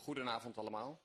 Goedenavond allemaal.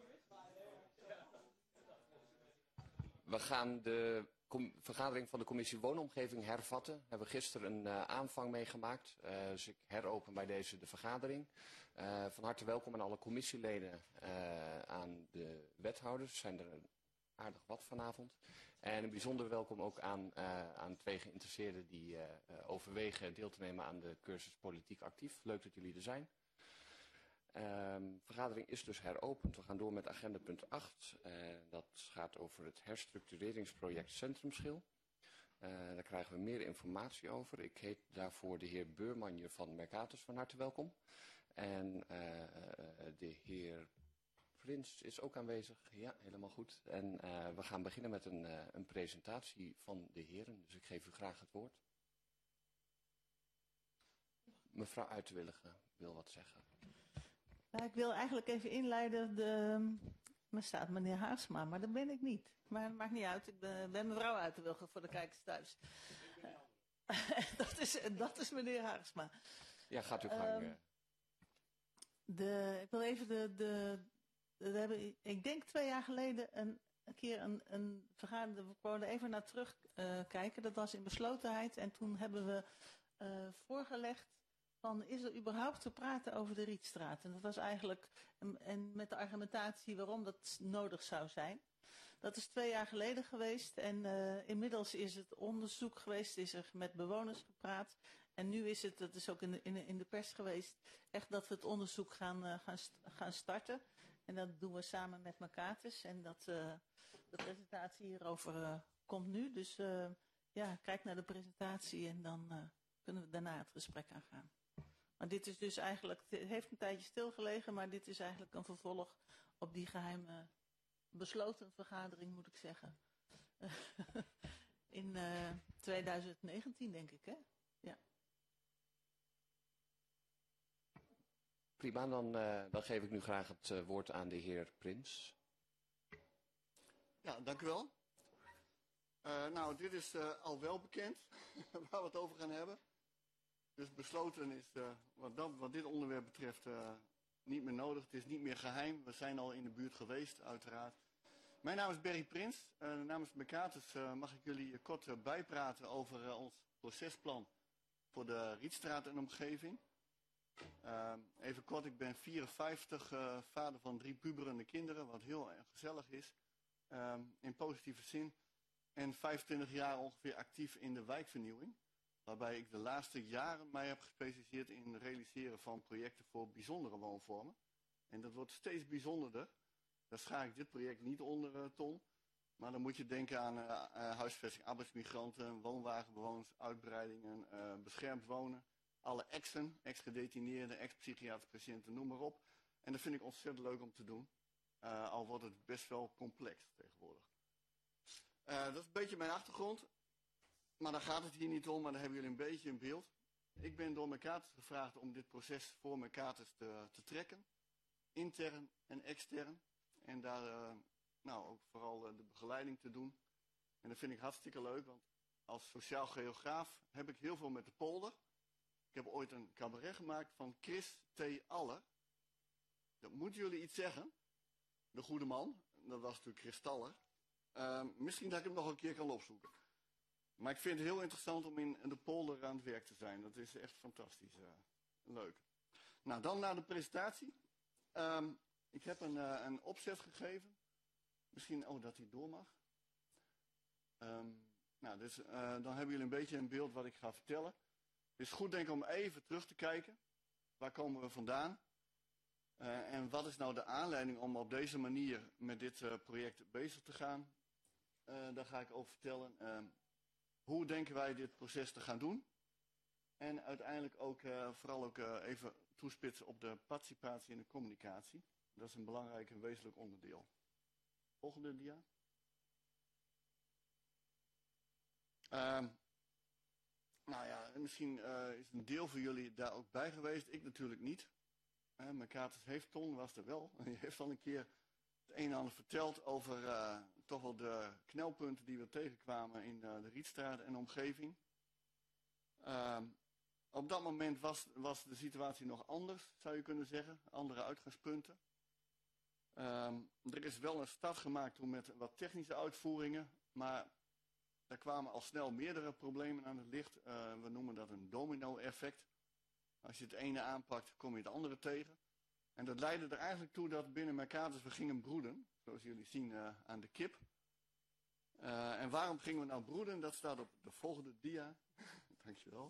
We gaan de vergadering van de commissie Woonomgeving hervatten. We hebben gisteren een aanvang meegemaakt. Dus ik heropen bij deze de vergadering. Van harte welkom aan alle commissieleden, aan de wethouders. Er zijn er aardig wat vanavond. En een bijzonder welkom ook aan twee geïnteresseerden die overwegen deel te nemen aan de cursus Politiek Actief. Leuk dat jullie er zijn. De vergadering is dus heropend. We gaan door met agenda punt 8. Dat gaat over het herstructureringsproject Centrumschil. Daar krijgen we meer informatie over. Ik heet daarvoor de heer Beurmanje van Mercatus van harte welkom. En de heer Prins is ook aanwezig. Ja, helemaal goed. En we gaan beginnen met een presentatie van de heren. Dus ik geef u graag het woord. Mevrouw Uiterwillige wil wat zeggen. Nou, ik wil eigenlijk even inleiden. Er staat meneer Haarsma, maar dat ben ik niet. Maar het maakt niet uit. Ik ben mevrouw Uiterwillige voor de kijkers thuis. Dat is meneer Haarsma. Ja, gaat u gang. Ik wil even we hebben, ik denk 2 jaar geleden een keer een vergadering. We konden even naar terug kijken. Dat was in beslotenheid. En toen hebben we voorgelegd. Is er überhaupt te praten over de Rietstraat? En dat was eigenlijk, en met de argumentatie waarom dat nodig zou zijn. Dat is 2 jaar geleden geweest en inmiddels is het onderzoek geweest, is er met bewoners gepraat. En nu is het, dat is ook in de pers geweest, echt dat we het onderzoek gaan starten. En dat doen we samen met Mercatus en de presentatie hierover komt nu. Dus kijk naar de presentatie en dan kunnen we daarna het gesprek aangaan. Maar dit is dus eigenlijk, het heeft een tijdje stilgelegen, maar dit is eigenlijk een vervolg op die geheime besloten vergadering, moet ik zeggen. In 2019, denk ik, hè? Ja. Prima, dan geef ik nu graag het woord aan de heer Prins. Ja, dank u wel. Nou, dit is al wel bekend, waar we het over gaan hebben. Dus besloten is, wat dit onderwerp betreft, niet meer nodig. Het is niet meer geheim. We zijn al in de buurt geweest, uiteraard. Mijn naam is Berry Prins. Namens Mercatus mag ik jullie kort bijpraten over ons procesplan voor de Rietstraat en omgeving. Even kort, ik ben 54, vader van 3 puberende kinderen, wat heel erg gezellig is. In positieve zin. En 25 jaar ongeveer actief in de wijkvernieuwing. Waarbij ik de laatste jaren mij heb gespecialiseerd in het realiseren van projecten voor bijzondere woonvormen. En dat wordt steeds bijzonderder. Daar schaar ik dit project niet onder, Ton. Maar dan moet je denken aan huisvesting, arbeidsmigranten, woonwagenbewoners, uitbreidingen, beschermd wonen. Alle exen, ex-gedetineerden, ex-psychiatrische patiënten, noem maar op. En dat vind ik ontzettend leuk om te doen. Al wordt het best wel complex tegenwoordig. Dat is een beetje mijn achtergrond. Maar daar gaat het hier niet om, maar dan hebben jullie een beetje een beeld. Ik ben door Mercatus gevraagd om dit proces voor Mercatus te trekken. Intern en extern. En daar ook vooral de begeleiding te doen. En dat vind ik hartstikke leuk, want als sociaal geograaf heb ik heel veel met de polder. Ik heb ooit een cabaret gemaakt van Chris T. Aller. Dat moeten jullie iets zeggen. De goede man, dat was natuurlijk Chris Taller. Misschien dat ik hem nog een keer kan opzoeken. Maar ik vind het heel interessant om in de polder aan het werk te zijn. Dat is echt fantastisch. Leuk. Nou, dan naar de presentatie. Ik heb een opzet gegeven. Misschien, dat hij door mag. Dus, dan hebben jullie een beetje een beeld wat ik ga vertellen. Het is goed denk ik om even terug te kijken. Waar komen we vandaan? En wat is nou de aanleiding om op deze manier met dit project bezig te gaan? Daar ga ik over vertellen. Hoe denken wij dit proces te gaan doen? En uiteindelijk ook vooral even toespitsen op de participatie en de communicatie. Dat is een belangrijk en wezenlijk onderdeel. Volgende dia. Misschien is een deel van jullie daar ook bij geweest. Ik natuurlijk niet. Mercatus heeft, Ton was er wel. Die heeft al een keer het een en ander verteld over toch wel de knelpunten die we tegenkwamen in de Rietstraat en omgeving. Op dat moment was de situatie nog anders, zou je kunnen zeggen. Andere uitgangspunten. Er is wel een start gemaakt toen met wat technische uitvoeringen, maar daar kwamen al snel meerdere problemen aan het licht. We noemen dat een domino-effect. Als je het ene aanpakt, kom je het andere tegen. En dat leidde er eigenlijk toe dat binnen Mercatus we gingen broeden, zoals jullie zien aan de kip. En waarom gingen we nou broeden? Dat staat op de volgende dia. Dankjewel.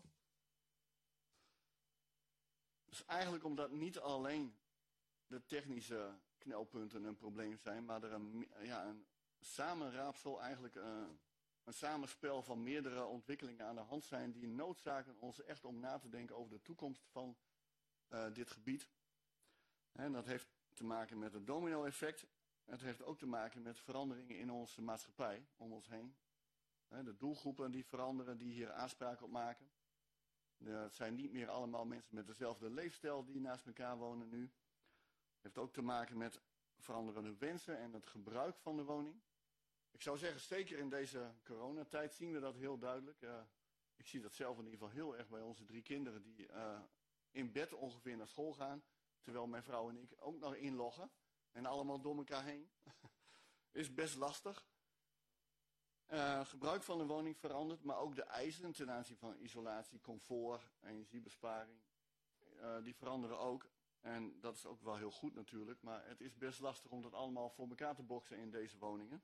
Dus eigenlijk omdat niet alleen de technische knelpunten een probleem zijn, maar er een samenraapsel, eigenlijk een samenspel van meerdere ontwikkelingen aan de hand zijn die noodzaken ons echt om na te denken over de toekomst van dit gebied. En dat heeft te maken met het domino-effect. Het heeft ook te maken met veranderingen in onze maatschappij om ons heen. De doelgroepen die veranderen, die hier aanspraak op maken. Het zijn niet meer allemaal mensen met dezelfde leefstijl die naast elkaar wonen nu. Het heeft ook te maken met veranderende wensen en het gebruik van de woning. Ik zou zeggen, zeker in deze coronatijd zien we dat heel duidelijk. Ik zie dat zelf in ieder geval heel erg bij onze 3 kinderen die in bed ongeveer naar school gaan. Terwijl mijn vrouw en ik ook nog inloggen. En allemaal door elkaar heen. Is best lastig. Gebruik van de woning verandert, maar ook de eisen ten aanzien van isolatie, comfort, energiebesparing, die veranderen ook. En dat is ook wel heel goed natuurlijk, maar het is best lastig om dat allemaal voor elkaar te boksen in deze woningen.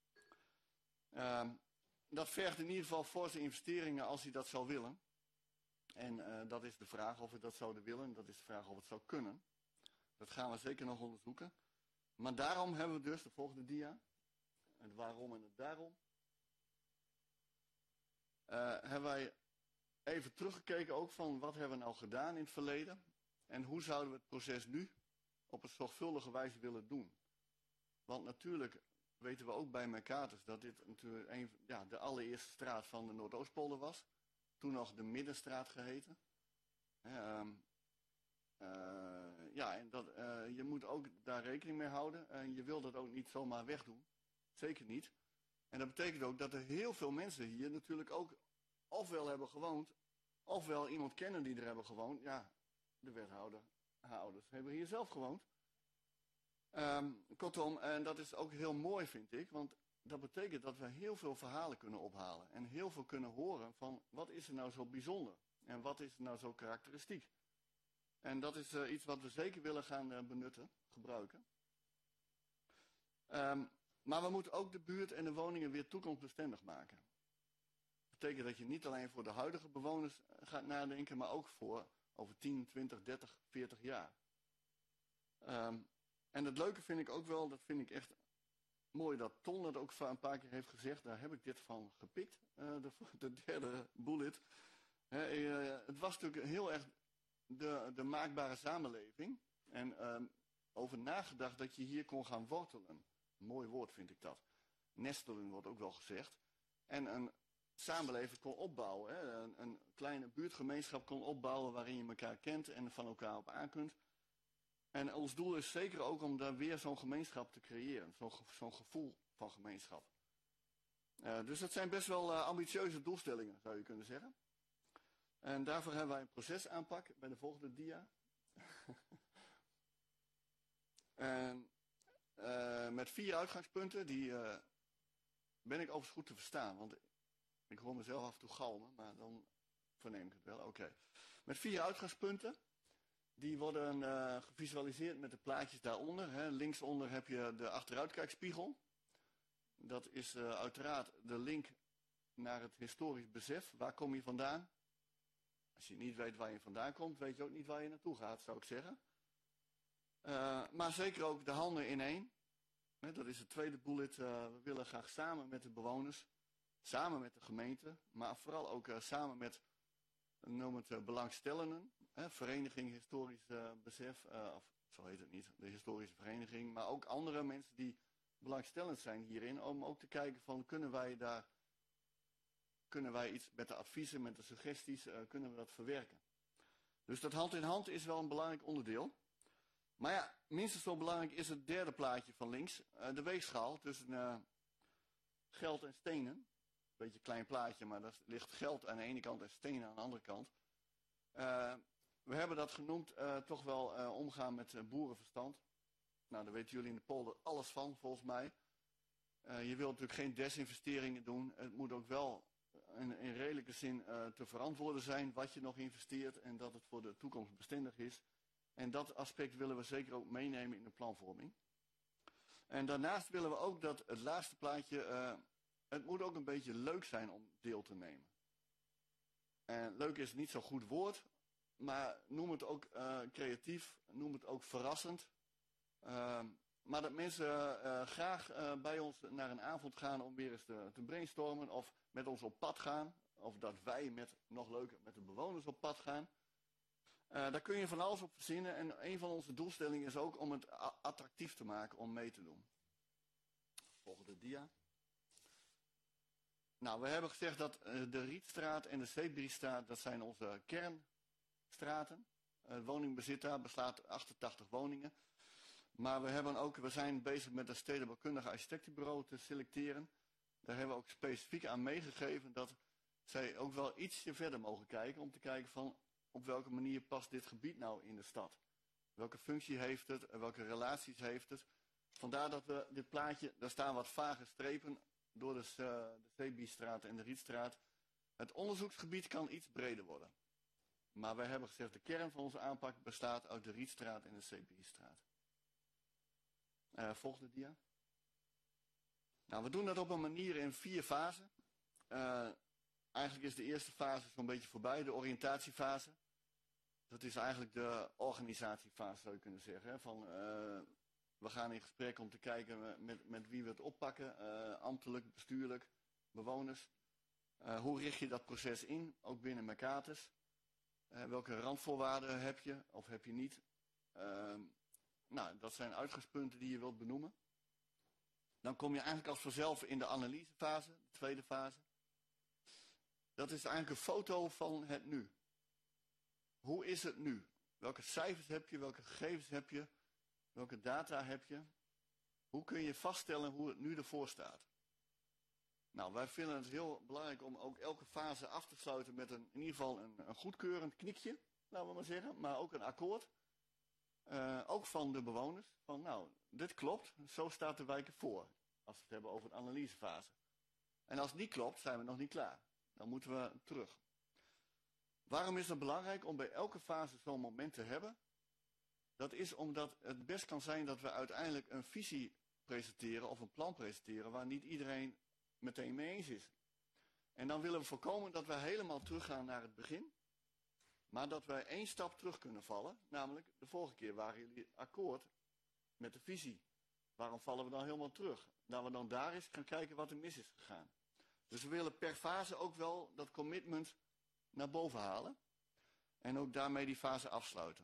Dat vergt in ieder geval forse investeringen als u dat zou willen. En dat is de vraag of we dat zouden willen, dat is de vraag of het zou kunnen. Dat gaan we zeker nog onderzoeken. Maar daarom hebben we dus, de volgende dia, het waarom en het daarom, hebben wij even teruggekeken ook van wat hebben we nou gedaan in het verleden en hoe zouden we het proces nu op een zorgvuldige wijze willen doen. Want natuurlijk weten we ook bij Mercatus dat dit natuurlijk de allereerste straat van de Noordoostpolder was. Toen nog de Middenstraat geheten. En je moet ook daar rekening mee houden. En je wil dat ook niet zomaar wegdoen. Zeker niet. En dat betekent ook dat er heel veel mensen hier natuurlijk ook ofwel hebben gewoond, ofwel iemand kennen die er hebben gewoond. Ja, de wethouder, haar ouders hebben hier zelf gewoond. Kortom, en dat is ook heel mooi vind ik, want dat betekent dat we heel veel verhalen kunnen ophalen. En heel veel kunnen horen van wat is er nou zo bijzonder en wat is er nou zo karakteristiek. En dat is iets wat we zeker willen gaan benutten, gebruiken. Maar we moeten ook de buurt en de woningen weer toekomstbestendig maken. Dat betekent dat je niet alleen voor de huidige bewoners gaat nadenken, maar ook voor over 10, 20, 30, 40 jaar. En het leuke vind ik ook wel, dat vind ik echt mooi dat Ton dat ook een paar keer heeft gezegd, daar heb ik dit van gepikt, de derde bullet. Het was natuurlijk heel erg de maakbare samenleving en over nagedacht dat je hier kon gaan wortelen. Een mooi woord vind ik dat. Nestelen wordt ook wel gezegd. En een samenleving kon opbouwen. Hè? Een kleine buurtgemeenschap kon opbouwen waarin je elkaar kent en van elkaar op aan kunt. En ons doel is zeker ook om daar weer zo'n gemeenschap te creëren. Zo'n gevoel van gemeenschap. Dus dat zijn best wel ambitieuze doelstellingen, zou je kunnen zeggen. En daarvoor hebben wij een procesaanpak bij de volgende dia. En met 4 uitgangspunten, die ben ik overigens goed te verstaan. Want ik hoor mezelf af en toe galmen, maar dan verneem ik het wel. Oké. Met 4 uitgangspunten. Die worden gevisualiseerd met de plaatjes daaronder. Hè. Linksonder heb je de achteruitkijkspiegel. Dat is uiteraard de link naar het historisch besef. Waar kom je vandaan? Als je niet weet waar je vandaan komt, weet je ook niet waar je naartoe gaat, zou ik zeggen. Maar zeker ook de handen in één. Dat is het tweede bullet. We willen graag samen met de bewoners, samen met de gemeente, maar vooral ook samen met, noem het, belangstellenden. Vereniging Historisch Besef, of zo heet het niet, de historische vereniging. Maar ook andere mensen die belangstellend zijn hierin, om ook te kijken van kunnen wij iets met de adviezen, met de suggesties, kunnen we dat verwerken. Dus dat hand in hand is wel een belangrijk onderdeel. Maar ja, minstens zo belangrijk is het derde plaatje van links. De weegschaal tussen geld en stenen. Een beetje een klein plaatje, maar daar ligt geld aan de ene kant en stenen aan de andere kant. We hebben dat genoemd toch wel omgaan met boerenverstand. Nou, daar weten jullie in de polder alles van, volgens mij. Je wilt natuurlijk geen desinvesteringen doen. Het moet ook wel in redelijke zin te verantwoorden zijn wat je nog investeert en dat het voor de toekomst bestendig is. En dat aspect willen we zeker ook meenemen in de planvorming. En daarnaast willen we ook dat het laatste plaatje, het moet ook een beetje leuk zijn om deel te nemen. En leuk is niet zo'n goed woord, maar noem het ook creatief, noem het ook verrassend. Maar dat mensen graag bij ons naar een avond gaan om weer eens te brainstormen of met ons op pad gaan. Of dat wij nog leuker met de bewoners op pad gaan. Daar kun je van alles op verzinnen en een van onze doelstellingen is ook om het attractief te maken om mee te doen. Volgende dia. Nou, we hebben gezegd dat de Rietstraat en de Zeebriestraat, dat zijn onze kernstraten. Het woningbezit daar beslaat 88 woningen. Maar we zijn bezig met een stedenbouwkundige architectenbureau te selecteren. Daar hebben we ook specifiek aan meegegeven dat zij ook wel ietsje verder mogen kijken. Om te kijken van op welke manier past dit gebied nou in de stad. Welke functie heeft het, welke relaties heeft het. Vandaar dat we dit plaatje, daar staan wat vage strepen door de Zeebriestraat en de Rietstraat. Het onderzoeksgebied kan iets breder worden. Maar wij hebben gezegd de kern van onze aanpak bestaat uit de Rietstraat en de Zeebriestraat. Volgende dia. Nou, we doen dat op een manier in 4 fasen. Eigenlijk is de eerste fase zo'n beetje voorbij, de oriëntatiefase. Dat is eigenlijk de organisatiefase, zou je kunnen zeggen. Hè? We gaan in gesprek om te kijken met wie we het oppakken. Ambtelijk, bestuurlijk, bewoners. Hoe richt je dat proces in, ook binnen Mercatus? Welke randvoorwaarden heb je of heb je niet? Nou, dat zijn uitgangspunten die je wilt benoemen. Dan kom je eigenlijk als vanzelf in de analysefase, de tweede fase. Dat is eigenlijk een foto van het nu. Hoe is het nu? Welke cijfers heb je? Welke gegevens heb je? Welke data heb je? Hoe kun je vaststellen hoe het nu ervoor staat? Nou, wij vinden het heel belangrijk om ook elke fase af te sluiten met in ieder geval een goedkeurend knikje, laten we maar zeggen, maar ook een akkoord. Ook van de bewoners, van nou, dit klopt, zo staat de wijk ervoor, als we het hebben over de analysefase. En als het niet klopt, zijn we nog niet klaar. Dan moeten we terug. Waarom is het belangrijk om bij elke fase zo'n moment te hebben? Dat is omdat het best kan zijn dat we uiteindelijk een visie presenteren of een plan presenteren waar niet iedereen meteen mee eens is. En dan willen we voorkomen dat we helemaal teruggaan naar het begin. Maar dat wij 1 stap terug kunnen vallen. Namelijk, de vorige keer waren jullie akkoord met de visie. Waarom vallen we dan helemaal terug? Dat we dan daar eens gaan kijken wat er mis is gegaan. Dus we willen per fase ook wel dat commitment naar boven halen. En ook daarmee die fase afsluiten.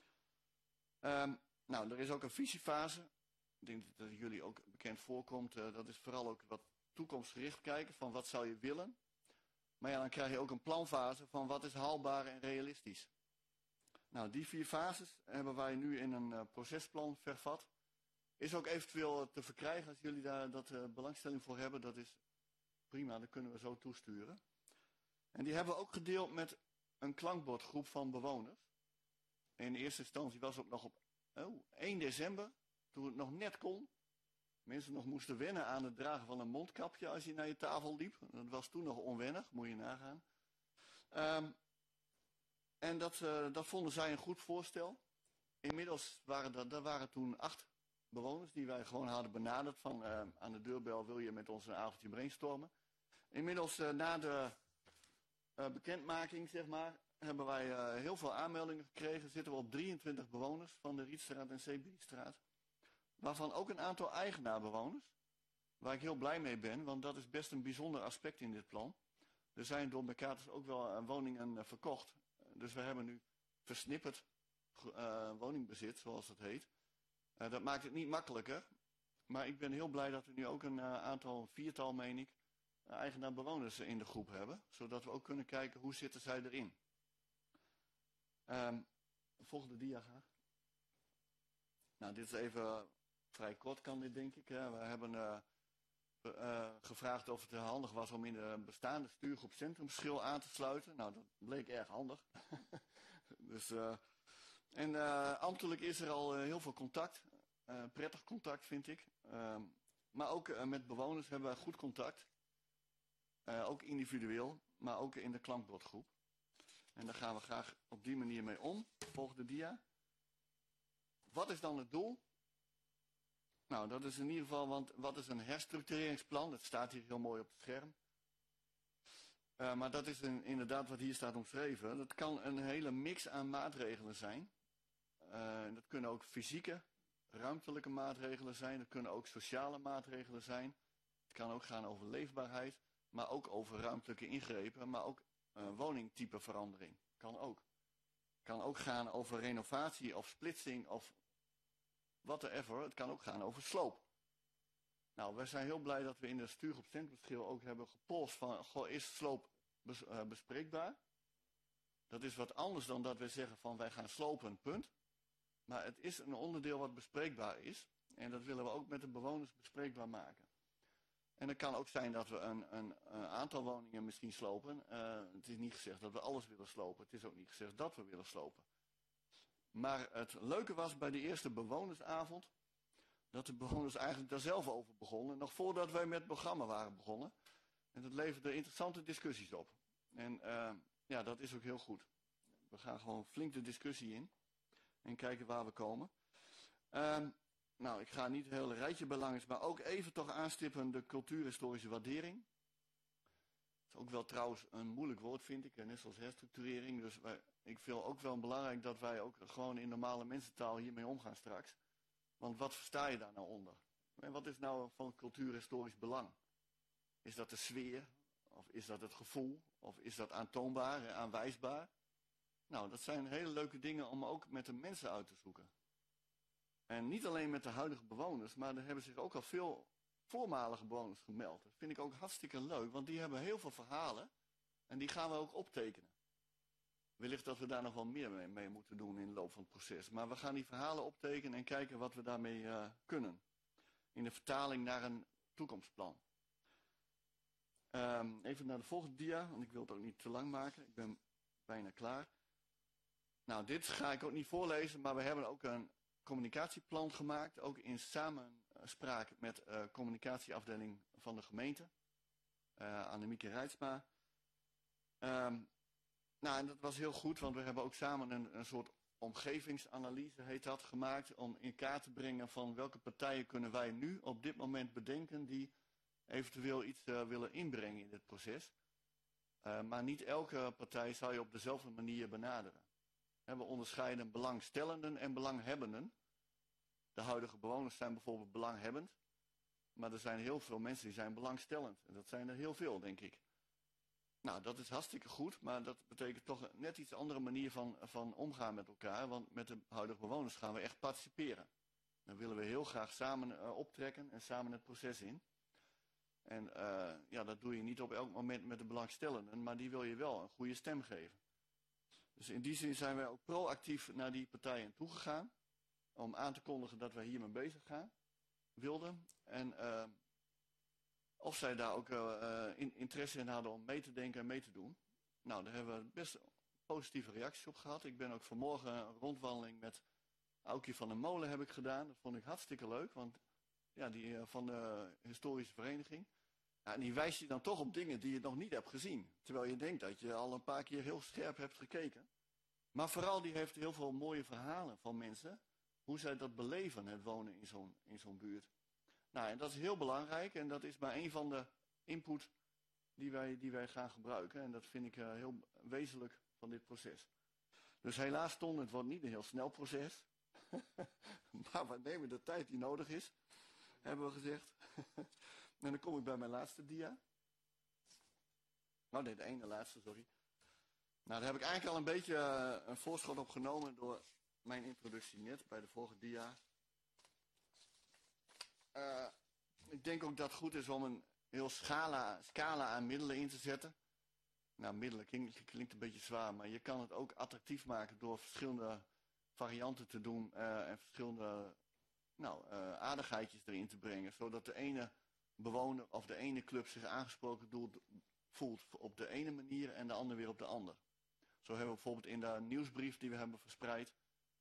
Nou, er is ook een visiefase. Ik denk dat het jullie ook bekend voorkomt. Dat is vooral ook wat toekomstgericht kijken van wat zou je willen. Maar ja, dan krijg je ook een planfase van wat is haalbaar en realistisch. Nou, die 4 fases hebben wij nu in een procesplan vervat. Is ook eventueel te verkrijgen als jullie daar belangstelling voor hebben. Dat is prima, dat kunnen we zo toesturen. En die hebben we ook gedeeld met een klankbordgroep van bewoners. In eerste instantie was het nog op 1 december, toen het nog net kon. Mensen nog moesten wennen aan het dragen van een mondkapje als je naar je tafel liep. Dat was toen nog onwennig, moet je nagaan. En dat vonden zij een goed voorstel. Inmiddels waren toen 8 bewoners die wij gewoon hadden benaderd van aan de deurbel wil je met ons een avondje brainstormen. Inmiddels na de bekendmaking, zeg maar, hebben wij heel veel aanmeldingen gekregen. Zitten we op 23 bewoners van de Rietstraat en Zeebriestraat. Waarvan ook een aantal eigenaarbewoners. Waar ik heel blij mee ben, want dat is best een bijzonder aspect in dit plan. Er zijn door Mercatus ook wel woningen verkocht. Dus we hebben nu versnipperd woningbezit, zoals dat heet. Dat maakt het niet makkelijker. Maar ik ben heel blij dat we nu ook een aantal, 4-tal meen ik, eigenaarbewoners in de groep hebben. Zodat we ook kunnen kijken hoe zitten zij erin. Volgende dia graag. Nou, dit is even vrij kort kan dit, denk ik. We hebben gevraagd of het handig was om in de bestaande stuurgroep Centrumschil aan te sluiten. Nou, dat bleek erg handig. Dus, ambtelijk is er al heel veel contact. prettig contact, vind ik. Maar ook met bewoners hebben wij goed contact. Ook individueel, maar ook in de klankbordgroep. En daar gaan we graag op die manier mee om. Volgende dia. Wat is dan het doel? Nou, dat is in ieder geval, want wat is een herstructureringsplan? Dat staat hier heel mooi op het scherm. Maar dat is inderdaad wat hier staat omschreven. Dat kan een hele mix aan maatregelen zijn. Dat kunnen ook fysieke, ruimtelijke maatregelen zijn. Dat kunnen ook sociale maatregelen zijn. Het kan ook gaan over leefbaarheid, maar ook over ruimtelijke ingrepen, maar ook woningtypeverandering. Kan ook. Kan ook gaan over renovatie of splitsing of whatever. Het kan ook gaan over sloop. Nou, wij zijn heel blij dat we in de stuurgroep Centrumschil ook hebben gepolst van, goh, is sloop bespreekbaar? Dat is wat anders dan dat wij zeggen van, wij gaan slopen, punt. Maar het is een onderdeel wat bespreekbaar is. En dat willen we ook met de bewoners bespreekbaar maken. En het kan ook zijn dat we een aantal woningen misschien slopen. Het is niet gezegd dat we alles willen slopen. Het is ook niet gezegd dat we willen slopen. Maar het leuke was bij de eerste bewonersavond dat de bewoners eigenlijk daar zelf over begonnen. Nog voordat wij met het programma waren begonnen. En dat leverde interessante discussies op. En ja, dat is ook heel goed. We gaan gewoon flink de discussie in. En kijken waar we komen. Nou, ik ga niet het hele rijtje belangrijk, maar ook even toch aanstippen de cultuurhistorische waardering. Dat is ook wel trouwens een moeilijk woord, vind ik, net zoals herstructurering. Dus ik vind ook wel belangrijk dat wij ook gewoon in normale mensentaal hiermee omgaan straks. Want wat versta je daar nou onder? En wat is nou van cultuurhistorisch belang? Is dat de sfeer? Of is dat het gevoel? Of is dat aantoonbaar en aanwijsbaar? Nou, dat zijn hele leuke dingen om ook met de mensen uit te zoeken. En niet alleen met de huidige bewoners, maar er hebben zich ook al veel voormalige bewoners gemeld. Dat vind ik ook hartstikke leuk, want die hebben heel veel verhalen en die gaan we ook optekenen. Wellicht dat we daar nog wel meer mee moeten doen in de loop van het proces. Maar we gaan die verhalen optekenen en kijken wat we daarmee kunnen. In de vertaling naar een toekomstplan. Even naar de volgende dia, want ik wil het ook niet te lang maken. Ik ben bijna klaar. Nou, dit ga ik ook niet voorlezen, maar we hebben ook een communicatieplan gemaakt. Ook in samenspraak met de communicatieafdeling van de gemeente. Annemieke Rijtsma. Nou, en dat was heel goed, want we hebben ook samen een soort omgevingsanalyse, heet dat, gemaakt. Om in kaart te brengen van welke partijen kunnen wij nu op dit moment bedenken die eventueel iets willen inbrengen in dit proces. Maar niet elke partij zou je op dezelfde manier benaderen. We onderscheiden belangstellenden en belanghebbenden. De huidige bewoners zijn bijvoorbeeld belanghebbend. Maar er zijn heel veel mensen die zijn belangstellend. En dat zijn er heel veel, denk ik. Nou, dat is hartstikke goed, maar dat betekent toch een net iets andere manier van omgaan met elkaar. Want met de huidige bewoners gaan we echt participeren. Dan willen we heel graag samen optrekken en samen het proces in. En ja, dat doe je niet op elk moment met de belangstellenden, maar die wil je wel een goede stem geven. Dus in die zin zijn wij ook proactief naar die partijen toegegaan. Om aan te kondigen dat wij hiermee bezig wilden. En of zij daar ook interesse in hadden om mee te denken en mee te doen. Nou, daar hebben we best positieve reacties op gehad. Ik ben ook vanmorgen een rondwandeling met Aukje van der Molen heb ik gedaan. Dat vond ik hartstikke leuk, want ja, die van de historische vereniging. Ja, en die wijst je dan toch op dingen die je nog niet hebt gezien. Terwijl je denkt dat je al een paar keer heel scherp hebt gekeken. Maar vooral die heeft heel veel mooie verhalen van mensen. Hoe zij dat beleven, het wonen in zo'n buurt. Nou, en dat is heel belangrijk. En dat is maar een van de input die wij gaan gebruiken. En dat vind ik heel wezenlijk van dit proces. Dus helaas, Ton, het wordt niet een heel snel proces. Maar we nemen de tijd die nodig is. Hebben we gezegd. En dan kom ik bij mijn laatste dia. Oh nee, de ene laatste, sorry. Nou, daar heb ik eigenlijk al een beetje een voorschot op genomen door mijn introductie net bij de vorige dia. Ik denk ook dat het goed is om een heel scala aan middelen in te zetten. Nou, middelen klinkt een beetje zwaar, maar je kan het ook attractief maken door verschillende varianten te doen en verschillende aardigheidjes erin te brengen. Zodat de ene bewoner of de ene club zich aangesproken voelt op de ene manier en de ander weer op de andere. Zo hebben we bijvoorbeeld in de nieuwsbrief die we hebben verspreid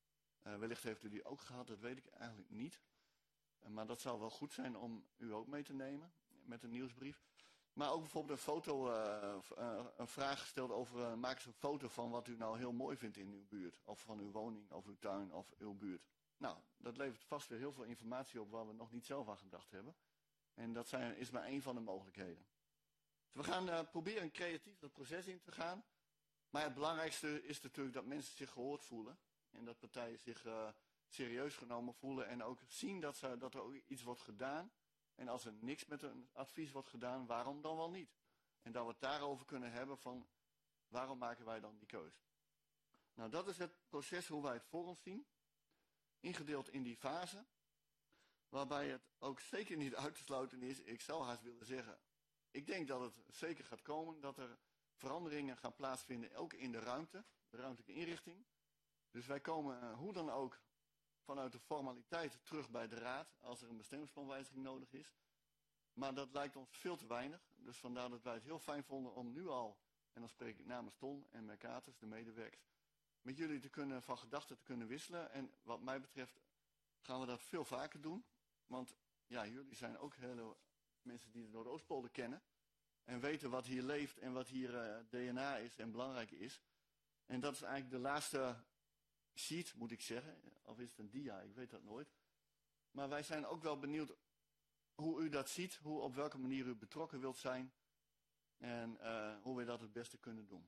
Wellicht heeft u die ook gehad, dat weet ik eigenlijk niet. Maar dat zou wel goed zijn om u ook mee te nemen met een nieuwsbrief. Maar ook bijvoorbeeld een foto, een vraag gesteld over, maak eens een foto van wat u nou heel mooi vindt in uw buurt. Of van uw woning, of uw tuin, of uw buurt. Nou, dat levert vast weer heel veel informatie op waar we nog niet zelf aan gedacht hebben. En dat is maar één van de mogelijkheden. Dus we gaan proberen creatief dat proces in te gaan. Maar het belangrijkste is natuurlijk dat mensen zich gehoord voelen. En dat partijen zich serieus genomen voelen. En ook zien dat er ook iets wordt gedaan. En als er niks met een advies wordt gedaan, waarom dan wel niet? En dat we het daarover kunnen hebben van, waarom maken wij dan die keuze? Nou, dat is het proces hoe wij het voor ons zien. Ingedeeld in die fase. Waarbij het ook zeker niet uit te sluiten is. Ik zou haast willen zeggen, ik denk dat het zeker gaat komen. Dat er veranderingen gaan plaatsvinden, ook in de ruimte. De ruimtelijke inrichting. Dus wij komen hoe dan ook vanuit de formaliteit terug bij de raad. Als er een bestemmingsplanwijziging nodig is. Maar dat lijkt ons veel te weinig. Dus vandaar dat wij het heel fijn vonden om nu al, en dan spreek ik namens Ton en Mercatus, de medewerkers, met jullie van gedachten te kunnen wisselen. En wat mij betreft gaan we dat veel vaker doen. Want ja, jullie zijn ook hele mensen die de Noordoostpolder kennen. En weten wat hier leeft en wat hier DNA is en belangrijk is. En dat is eigenlijk de laatste sheet, moet ik zeggen. Of is het een dia, ik weet dat nooit. Maar wij zijn ook wel benieuwd hoe u dat ziet. Op welke manier u betrokken wilt zijn. En hoe we dat het beste kunnen doen.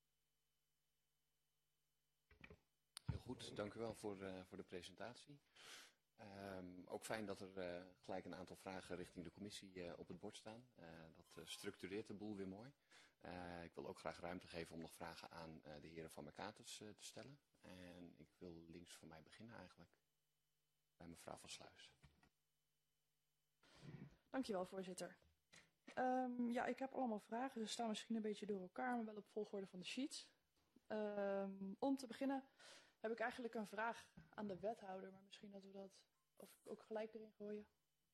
Heel goed, dank u wel voor de presentatie. Ook fijn dat er gelijk een aantal vragen richting de commissie op het bord staan. Dat structureert de boel weer mooi. Ik wil ook graag ruimte geven om nog vragen aan de heren van Mercatus te stellen. En ik wil links van mij beginnen eigenlijk. Bij mevrouw van Sluis. Dankjewel, voorzitter. Ja, ik heb allemaal vragen. Ze staan misschien een beetje door elkaar, maar wel op volgorde van de sheets. Om te beginnen heb ik eigenlijk een vraag aan de wethouder, maar misschien dat we dat ook gelijk erin gooien.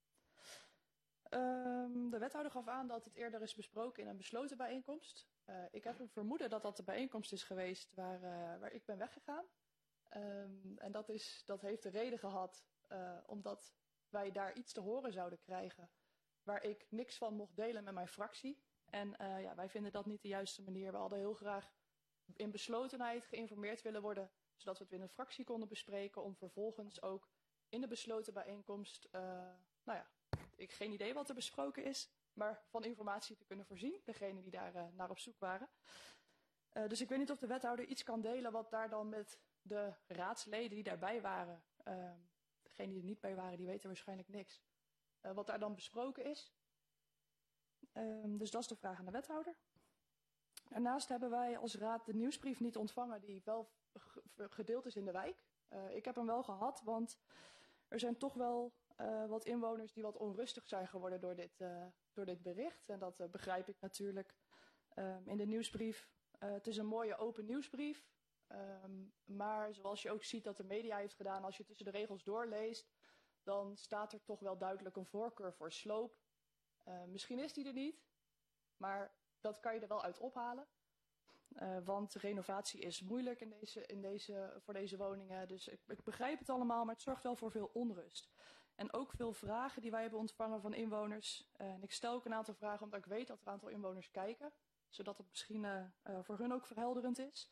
De wethouder gaf aan dat het eerder is besproken in een besloten bijeenkomst. Ik heb een vermoeden dat dat de bijeenkomst is geweest waar ik ben weggegaan. En dat heeft de reden gehad omdat wij daar iets te horen zouden krijgen waar ik niks van mocht delen met mijn fractie. En ja, wij vinden dat niet de juiste manier. We hadden heel graag in beslotenheid geïnformeerd willen worden, zodat we het in een fractie konden bespreken, om vervolgens ook in de besloten bijeenkomst, nou ja, ik geen idee wat er besproken is, maar van informatie te kunnen voorzien, degenen die daar naar op zoek waren. Dus ik weet niet of de wethouder iets kan delen wat daar dan met de raadsleden die daarbij waren, degenen die er niet bij waren, die weten waarschijnlijk niks, wat daar dan besproken is. Dus dat is de vraag aan de wethouder. Daarnaast hebben wij als raad de nieuwsbrief niet ontvangen die wel gedeeld is in de wijk. Ik heb hem wel gehad, want er zijn toch wel wat inwoners die wat onrustig zijn geworden door dit bericht. En dat begrijp ik natuurlijk. In de nieuwsbrief, het is een mooie open nieuwsbrief. Maar zoals je ook ziet dat de media heeft gedaan, als je tussen de regels doorleest, dan staat er toch wel duidelijk een voorkeur voor sloop. Misschien is die er niet, maar dat kan je er wel uit ophalen. Want renovatie is moeilijk voor deze woningen. Dus ik begrijp het allemaal, maar het zorgt wel voor veel onrust. En ook veel vragen die wij hebben ontvangen van inwoners. En ik stel ook een aantal vragen omdat ik weet dat er een aantal inwoners kijken. Zodat het misschien voor hun ook verhelderend is.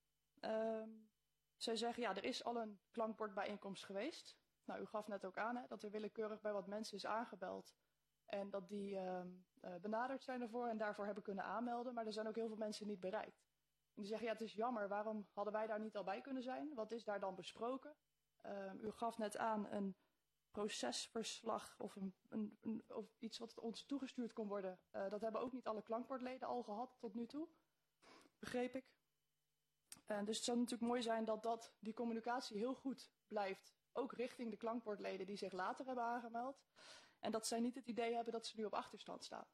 Zij zeggen, ja, er is al een klankbordbijeenkomst geweest. Nou, u gaf net ook aan dat er willekeurig bij wat mensen is aangebeld. En dat die benaderd zijn ervoor en daarvoor hebben kunnen aanmelden. Maar er zijn ook heel veel mensen niet bereikt. En die zeggen, ja, het is jammer, waarom hadden wij daar niet al bij kunnen zijn? Wat is daar dan besproken? U gaf net aan een procesverslag of iets wat ons toegestuurd kon worden. Dat hebben ook niet alle klankbordleden al gehad tot nu toe. Begreep ik. Dus het zou natuurlijk mooi zijn dat die communicatie heel goed blijft. Ook richting de klankbordleden die zich later hebben aangemeld. En dat zij niet het idee hebben dat ze nu op achterstand staan.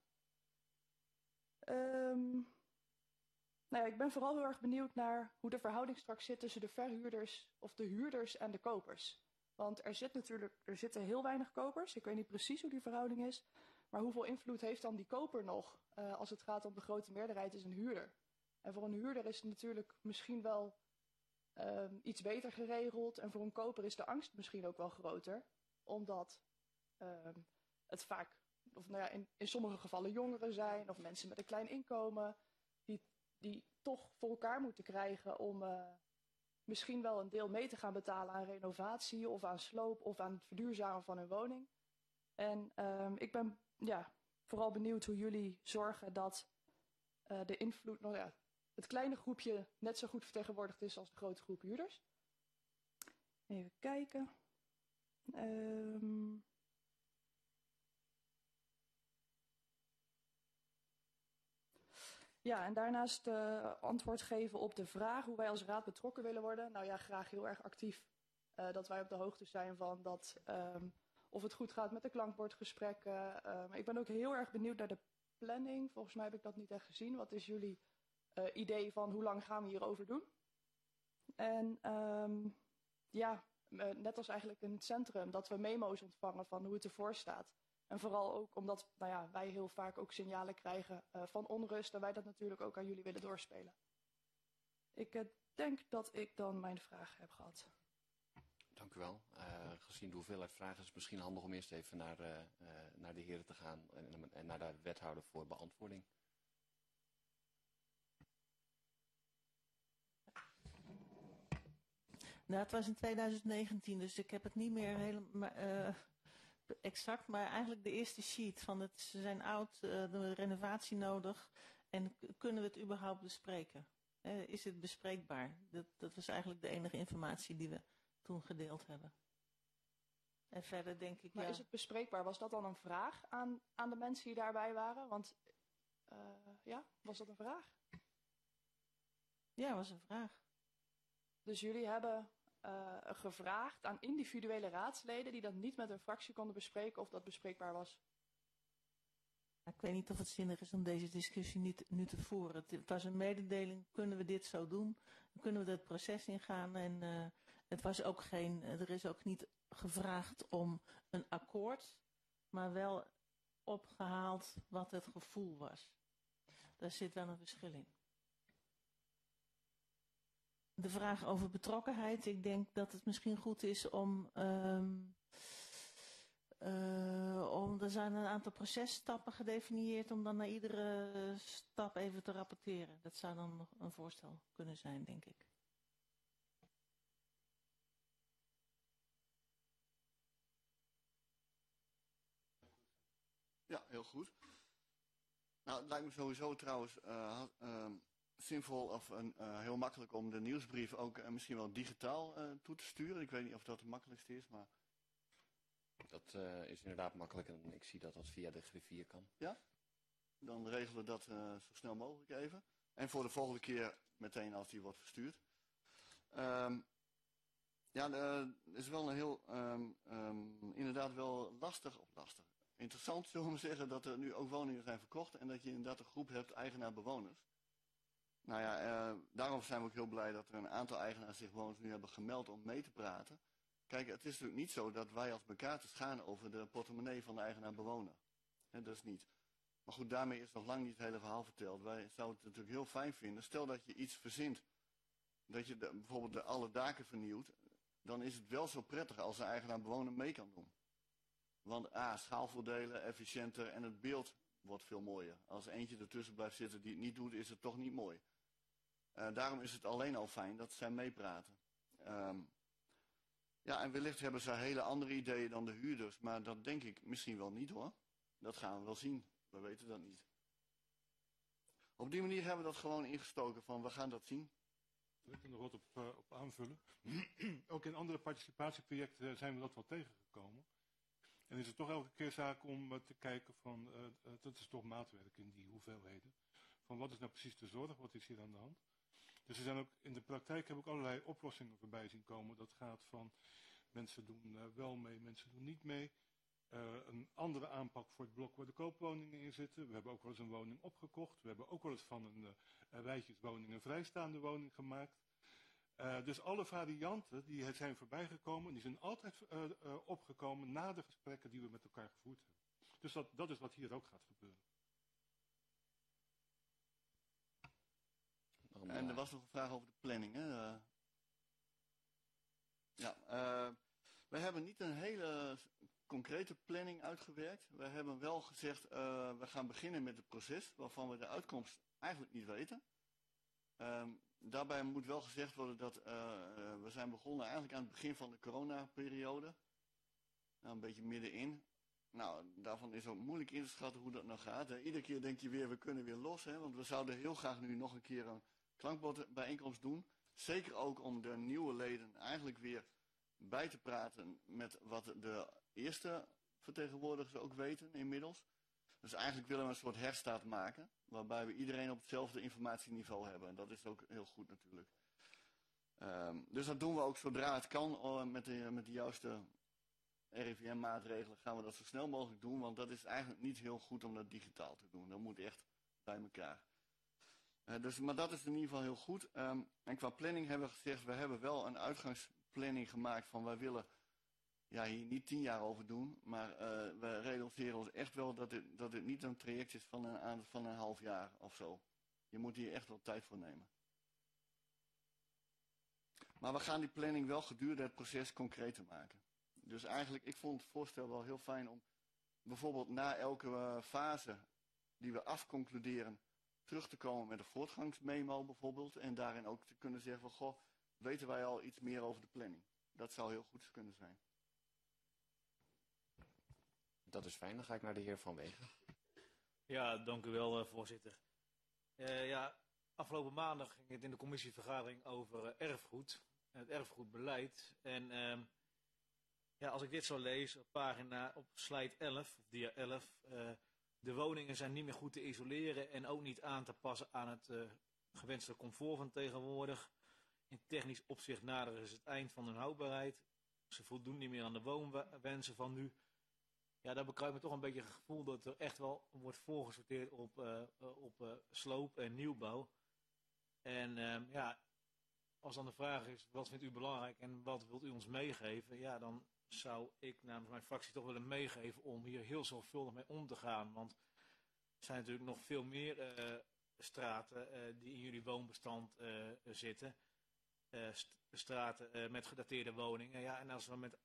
Nou ja, ik ben vooral heel erg benieuwd naar hoe de verhouding straks zit tussen de verhuurders of de huurders en de kopers. Want er zitten heel weinig kopers. Ik weet niet precies hoe die verhouding is. Maar hoeveel invloed heeft dan die koper nog als het gaat om de grote meerderheid is een huurder? En voor een huurder is het natuurlijk misschien wel iets beter geregeld. En voor een koper is de angst misschien ook wel groter. Omdat het vaak, of nou ja, in sommige gevallen jongeren zijn of mensen met een klein inkomen. Die toch voor elkaar moeten krijgen om misschien wel een deel mee te gaan betalen aan renovatie of aan sloop of aan het verduurzamen van hun woning. En ik ben vooral benieuwd hoe jullie zorgen dat de invloed, het kleine groepje net zo goed vertegenwoordigd is als de grote groep huurders. Even kijken. Ja, en daarnaast antwoord geven op de vraag hoe wij als raad betrokken willen worden. Nou ja, graag heel erg actief. Dat wij op de hoogte zijn van of het goed gaat met de klankbordgesprekken. Ik ben ook heel erg benieuwd naar de planning. Volgens mij heb ik dat niet echt gezien. Wat is jullie idee van hoe lang gaan we hierover doen? En net als eigenlijk in het centrum, dat we memo's ontvangen van hoe het ervoor staat. En vooral ook omdat wij heel vaak ook signalen krijgen van onrust en wij dat natuurlijk ook aan jullie willen doorspelen. Ik denk dat ik dan mijn vragen heb gehad. Dank u wel. Gezien de hoeveelheid vragen is het misschien handig om eerst even naar de heren te gaan en naar de wethouder voor beantwoording. Nou, het was in 2019, dus ik heb het niet meer helemaal exact, maar eigenlijk de eerste sheet van ze zijn oud, de renovatie nodig en kunnen we het überhaupt bespreken? Is het bespreekbaar? Dat was eigenlijk de enige informatie die we toen gedeeld hebben. En verder denk ik, maar is het bespreekbaar? Was dat dan een vraag aan de mensen die daarbij waren? Want was dat een vraag? Ja, was een vraag. Dus jullie hebben gevraagd aan individuele raadsleden die dat niet met een fractie konden bespreken of dat bespreekbaar was? Ik weet niet of het zinnig is om deze discussie nu te voeren. Het was een mededeling, kunnen we dit zo doen? Kunnen we het proces ingaan? En er is ook niet gevraagd om een akkoord, maar wel opgehaald wat het gevoel was. Daar zit wel een verschil in. De vraag over betrokkenheid, ik denk dat het misschien goed is om er zijn een aantal processtappen gedefinieerd om dan naar iedere stap even te rapporteren. Dat zou dan nog een voorstel kunnen zijn, denk ik. Ja, heel goed. Nou, het lijkt me sowieso trouwens zinvol of heel makkelijk om de nieuwsbrief ook misschien wel digitaal toe te sturen. Ik weet niet of dat het makkelijkste is, maar... Dat is inderdaad makkelijk en ik zie dat dat via de griffier kan. Ja? Dan regelen we dat zo snel mogelijk even. En voor de volgende keer meteen als die wordt verstuurd. Het is wel een heel, inderdaad wel lastig. Interessant zullen we zeggen dat er nu ook woningen zijn verkocht en dat je inderdaad een groep hebt eigenaar-bewoners. Nou ja, daarom zijn we ook heel blij dat er een aantal eigenaars zich bewoners nu hebben gemeld om mee te praten. Kijk, het is natuurlijk niet zo dat wij als elkaar gaan over de portemonnee van de eigenaar-bewoner. Dat is niet. Maar goed, daarmee is nog lang niet het hele verhaal verteld. Wij zouden het natuurlijk heel fijn vinden. Stel dat je iets verzint, dat je bijvoorbeeld alle daken vernieuwt, dan is het wel zo prettig als een eigenaar-bewoner mee kan doen. Want schaalvoordelen, efficiënter en het beeld wordt veel mooier. Als eentje ertussen blijft zitten die het niet doet, is het toch niet mooi. Daarom is het alleen al fijn dat zij meepraten. En wellicht hebben ze hele andere ideeën dan de huurders, maar dat denk ik misschien wel niet hoor. Dat gaan we wel zien, we weten dat niet. Op die manier hebben we dat gewoon ingestoken van we gaan dat zien. Ik kan er wat op aanvullen. Ook in andere participatieprojecten zijn we dat wel tegengekomen. En is het toch elke keer zaak om te kijken van, dat is toch maatwerk in die hoeveelheden. Van wat is nou precies de zorg, wat is hier aan de hand? Dus er zijn ook, in de praktijk hebben we ook allerlei oplossingen voorbij zien komen. Dat gaat van mensen doen wel mee, mensen doen niet mee. Een andere aanpak voor het blok waar de koopwoningen in zitten. We hebben ook wel eens een woning opgekocht. We hebben ook wel eens van een rijtjeswoning een vrijstaande woning gemaakt. Dus alle varianten die zijn voorbijgekomen, die zijn altijd opgekomen na de gesprekken die we met elkaar gevoerd hebben. Dus dat is wat hier ook gaat gebeuren. En er was nog een vraag over de planning, hè? Ja, we hebben niet een hele concrete planning uitgewerkt. We hebben wel gezegd, we gaan beginnen met het proces waarvan we de uitkomst eigenlijk niet weten. Daarbij moet wel gezegd worden dat we zijn begonnen eigenlijk aan het begin van de coronaperiode. Nou, een beetje middenin. Nou, daarvan is ook moeilijk in te schatten hoe dat nou gaat. Iedere keer denk je weer, we kunnen weer los. Want we zouden heel graag nu nog een keer een klankbordbijeenkomst doen. Zeker ook om de nieuwe leden eigenlijk weer bij te praten met wat de eerste vertegenwoordigers ook weten inmiddels. Dus eigenlijk willen we een soort herstart maken, waarbij we iedereen op hetzelfde informatieniveau hebben. En dat is ook heel goed natuurlijk. Dus dat doen we ook zodra het kan met de juiste RIVM-maatregelen gaan we dat zo snel mogelijk doen, want dat is eigenlijk niet heel goed om dat digitaal te doen. Dat moet echt bij elkaar. Maar dat is in ieder geval heel goed. En qua planning hebben we gezegd, we hebben wel een uitgangsplanning gemaakt van wij willen hier niet 10 jaar over doen, maar we realiseren ons echt wel dat dit niet een traject is van een half jaar of zo. Je moet hier echt wel tijd voor nemen. Maar we gaan die planning wel gedurende het proces concreet te maken. Dus eigenlijk, ik vond het voorstel wel heel fijn om bijvoorbeeld na elke fase die we afconcluderen terug te komen met een voortgangsmemo bijvoorbeeld. En daarin ook te kunnen zeggen van, goh, weten wij al iets meer over de planning. Dat zou heel goed kunnen zijn. Dat is fijn, dan ga ik naar de heer Van Wegen. Ja, dank u wel, voorzitter. Afgelopen maandag ging het in de commissievergadering over erfgoed. Het erfgoedbeleid. En als ik dit zo lees op slide 11, of dia 11, de woningen zijn niet meer goed te isoleren en ook niet aan te passen aan het gewenste comfort van tegenwoordig. In technisch opzicht naderen is het eind van hun houdbaarheid. Ze voldoen niet meer aan de woonwensen van nu. Ja, daar bekruipt me toch een beetje het gevoel dat er echt wel wordt voorgesorteerd op sloop en nieuwbouw. En als dan de vraag is, wat vindt u belangrijk en wat wilt u ons meegeven? Ja, dan zou ik namens mijn fractie toch willen meegeven om hier heel zorgvuldig mee om te gaan. Want er zijn natuurlijk nog veel meer straten die in jullie woonbestand zitten. Straten met gedateerde woningen. Ja, en als we met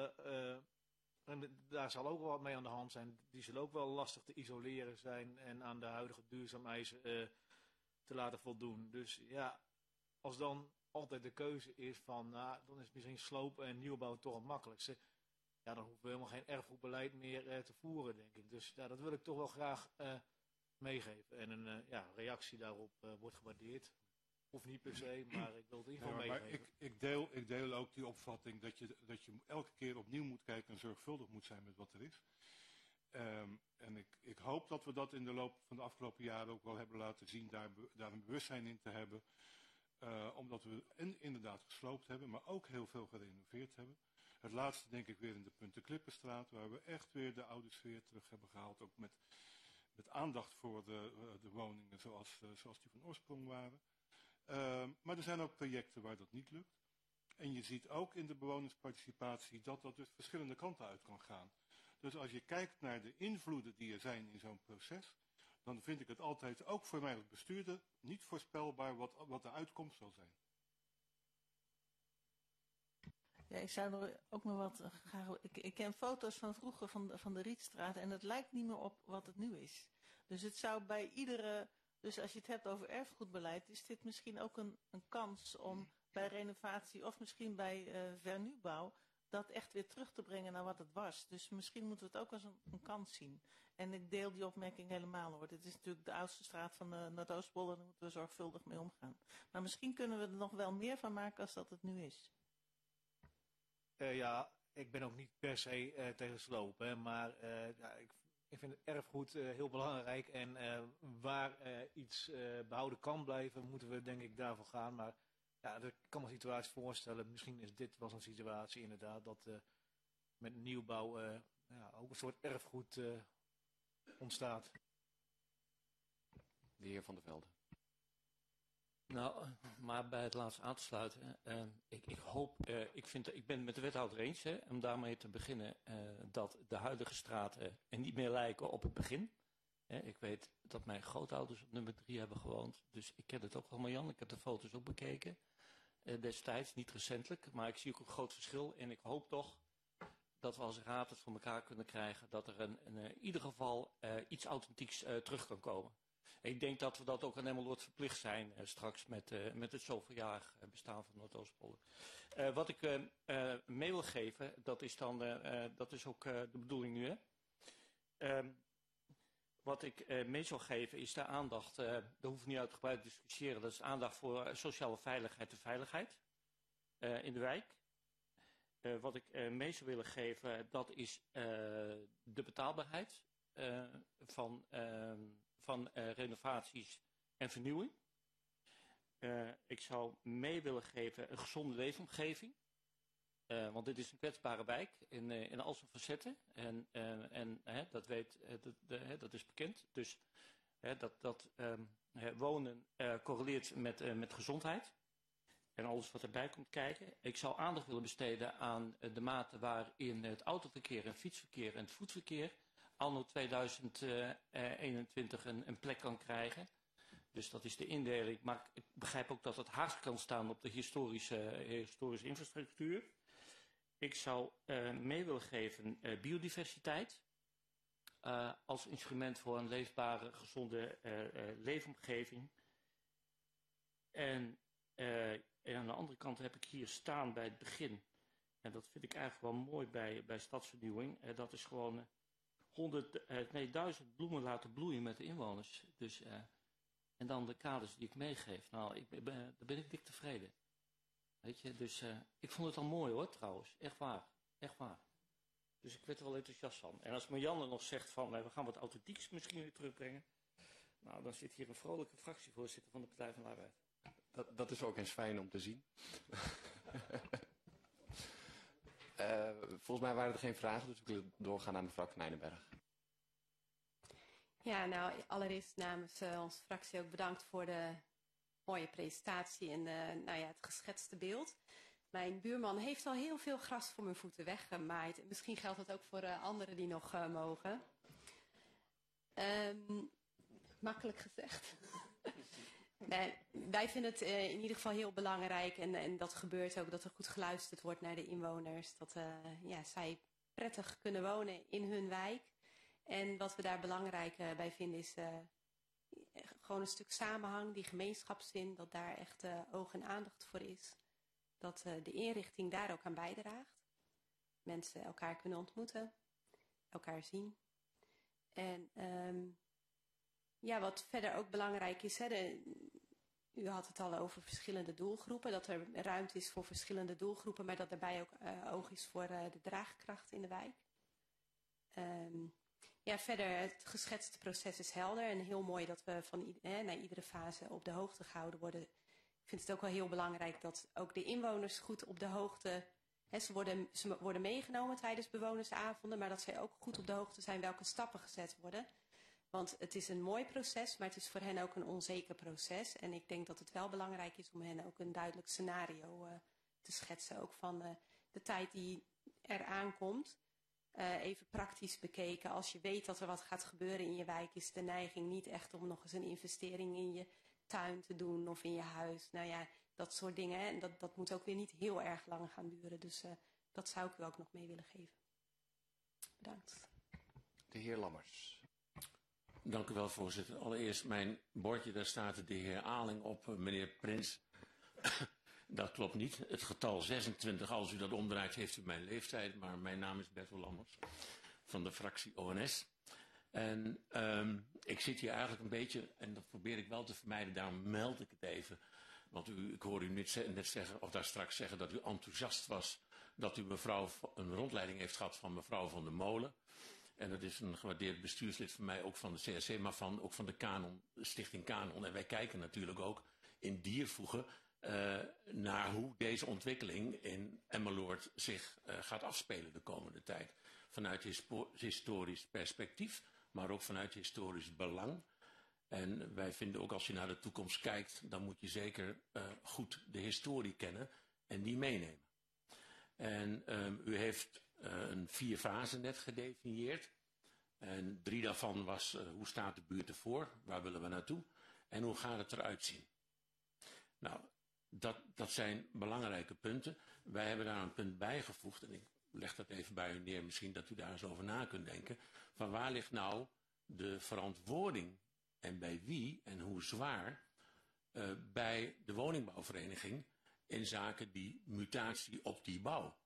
daar zal ook wel wat mee aan de hand zijn. Die zullen ook wel lastig te isoleren zijn en aan de huidige duurzaamheidseisen te laten voldoen. Dus ja, als dan altijd de keuze is van, dan is misschien sloop en nieuwbouw toch het makkelijkste. Ja, dan hoeven we helemaal geen erfgoedbeleid meer te voeren, denk ik. Dus ja, dat wil ik toch wel graag meegeven. En een reactie daarop wordt gewaardeerd. Of niet per se, maar ik wil het in ieder geval meegeven. Ik deel ook die opvatting dat je elke keer opnieuw moet kijken en zorgvuldig moet zijn met wat er is. En ik hoop dat we dat in de loop van de afgelopen jaren ook wel hebben laten zien, daar een bewustzijn in te hebben. Omdat we inderdaad gesloopt hebben, maar ook heel veel gerenoveerd hebben. Het laatste denk ik weer in de Puntenklippenstraat, waar we echt weer de oude sfeer terug hebben gehaald. Ook met aandacht voor de woningen zoals die van oorsprong waren. Maar er zijn ook projecten waar dat niet lukt. En je ziet ook in de bewonersparticipatie dat dus verschillende kanten uit kan gaan. Dus als je kijkt naar de invloeden die er zijn in zo'n proces, dan vind ik het altijd, ook voor mij als bestuurder, niet voorspelbaar wat de uitkomst zal zijn. Ja, ik zou er ook maar wat graag. Ik ken foto's van vroeger van de Rietstraat en het lijkt niet meer op wat het nu is. Dus het zou bij iedere. Dus als je het hebt over erfgoedbeleid, is dit misschien ook een kans om bij renovatie of misschien bij vernieuwbouw dat echt weer terug te brengen naar wat het was. Dus misschien moeten we het ook als een kans zien. En ik deel die opmerking helemaal hoor. Dit is natuurlijk de oudste straat van Noordoostpolder, daar moeten we zorgvuldig mee omgaan. Maar misschien kunnen we er nog wel meer van maken als dat het nu is. Ik ben ook niet per se tegen sloop, hè, maar ik vind het erfgoed heel belangrijk. En waar iets behouden kan blijven, moeten we denk ik daarvoor gaan. Maar ja, ik kan me een situatie voorstellen, misschien is dit wel zo'n situatie inderdaad, dat met nieuwbouw ook een soort erfgoed ontstaat. De heer Van der Velde. Nou, maar bij het laatste aan te sluiten. Ik ben het met de wethouder eens, om daarmee te beginnen, dat de huidige straten niet meer lijken op het begin. Ik weet dat mijn grootouders op nummer 3 hebben gewoond, dus ik ken het ook allemaal, Jan. Ik heb de foto's ook bekeken. destijds, niet recentelijk. Maar ik zie ook een groot verschil en ik hoop toch dat we als raad het voor elkaar kunnen krijgen dat er in ieder geval iets authentieks terug kan komen. En ik denk dat we dat ook aan Emmeloord verplicht zijn straks met het zoveeljarig bestaan van Noordoostpolder. Wat ik mee wil geven, dat is ook de bedoeling nu. Hè? Wat ik mee zal geven is de aandacht, daar hoeven we niet uitgebreid te discussiëren, dat is aandacht voor sociale veiligheid en veiligheid in de wijk. Wat ik mee zou willen geven, dat is de betaalbaarheid van renovaties en vernieuwing. Ik zou mee willen geven een gezonde leefomgeving. Want dit is een kwetsbare wijk in al zijn facetten. En dat is bekend. Dus wonen correleert met gezondheid. En alles wat erbij komt kijken. Ik zou aandacht willen besteden aan de mate waarin het autoverkeer en fietsverkeer en het voetverkeer anno 2021 een plek kan krijgen. Dus dat is de indeling. Maar ik begrijp ook dat het haaks kan staan op de historische infrastructuur. Ik zou mee willen geven biodiversiteit. Als instrument voor een leefbare, gezonde leefomgeving. En aan de andere kant heb ik hier staan bij het begin. En dat vind ik eigenlijk wel mooi bij stadsvernieuwing. Dat is gewoon 1000 bloemen laten bloeien met de inwoners. Dus, en dan de kaders die ik meegeef. Nou, daar ben ik dik tevreden. Weet je, dus ik vond het al mooi hoor trouwens. Echt waar. Echt waar. Dus ik werd er wel enthousiast van. En als Marianne nog zegt van we gaan wat authentieks misschien weer terugbrengen. Nou, dan zit hier een vrolijke fractievoorzitter van de Partij van de Arbeid. Dat is ook eens fijn om te zien. Volgens mij waren er geen vragen, dus ik wil doorgaan naar mevrouw Knijnenberg. Ja, nou allereerst namens onze fractie ook bedankt voor de mooie presentatie en het geschetste beeld. Mijn buurman heeft al heel veel gras voor mijn voeten weggemaaid. Misschien geldt dat ook voor anderen die nog mogen. Makkelijk gezegd. Nee, wij vinden het in ieder geval heel belangrijk en dat gebeurt ook, dat er goed geluisterd wordt naar de inwoners. Dat zij prettig kunnen wonen in hun wijk. En wat we daar belangrijk bij vinden is gewoon een stuk samenhang, die gemeenschapszin, dat daar echt oog en aandacht voor is. Dat de inrichting daar ook aan bijdraagt. Mensen elkaar kunnen ontmoeten, elkaar zien. En wat verder ook belangrijk is, u had het al over verschillende doelgroepen, dat er ruimte is voor verschillende doelgroepen, maar dat daarbij ook oog is voor de draagkracht in de wijk. Verder, het geschetste proces is helder en heel mooi dat we na iedere fase op de hoogte gehouden worden. Ik vind het ook wel heel belangrijk dat ook de inwoners goed op de hoogte, ze worden meegenomen tijdens bewonersavonden, maar dat zij ook goed op de hoogte zijn welke stappen gezet worden. Want het is een mooi proces, maar het is voor hen ook een onzeker proces. En ik denk dat het wel belangrijk is om hen ook een duidelijk scenario te schetsen. Ook van de tijd die eraan komt. Even praktisch bekeken. Als je weet dat er wat gaat gebeuren in je wijk, is de neiging niet echt om nog eens een investering in je tuin te doen of in je huis. Nou ja, dat soort dingen. Hè? En dat moet ook weer niet heel erg lang gaan duren. Dus dat zou ik u ook nog mee willen geven. Bedankt. De heer Lammers. Dank u wel, voorzitter. Allereerst mijn bordje, daar staat de heer Aling op, meneer Prins. Dat klopt niet. Het getal 26, als u dat omdraait, heeft u mijn leeftijd. Maar mijn naam is Bertel Lammers van de fractie ONS. En ik zit hier eigenlijk een beetje, en dat probeer ik wel te vermijden, daarom meld ik het even. Want ik hoor u net zeggen, of daar straks zeggen, dat u enthousiast was dat u mevrouw een rondleiding heeft gehad van mevrouw Van der Molen. En dat is een gewaardeerd bestuurslid van mij, ook van de CSC, maar ook van de Stichting Kanon. En wij kijken natuurlijk ook in Diervoegen naar hoe deze ontwikkeling in Emmeloord zich gaat afspelen de komende tijd. Vanuit historisch perspectief, maar ook vanuit historisch belang. En wij vinden ook als je naar de toekomst kijkt, dan moet je zeker goed de historie kennen en die meenemen. En u heeft 4 fasen net gedefinieerd. En 3 daarvan was hoe staat de buurt ervoor, waar willen we naartoe en hoe gaat het eruit zien. Nou, Dat zijn belangrijke punten. Wij hebben daar een punt bijgevoegd, en ik leg dat even bij u neer, misschien dat u daar eens over na kunt denken, van waar ligt nou de verantwoording en bij wie en hoe zwaar bij de woningbouwvereniging in zaken die mutatie op die bouw.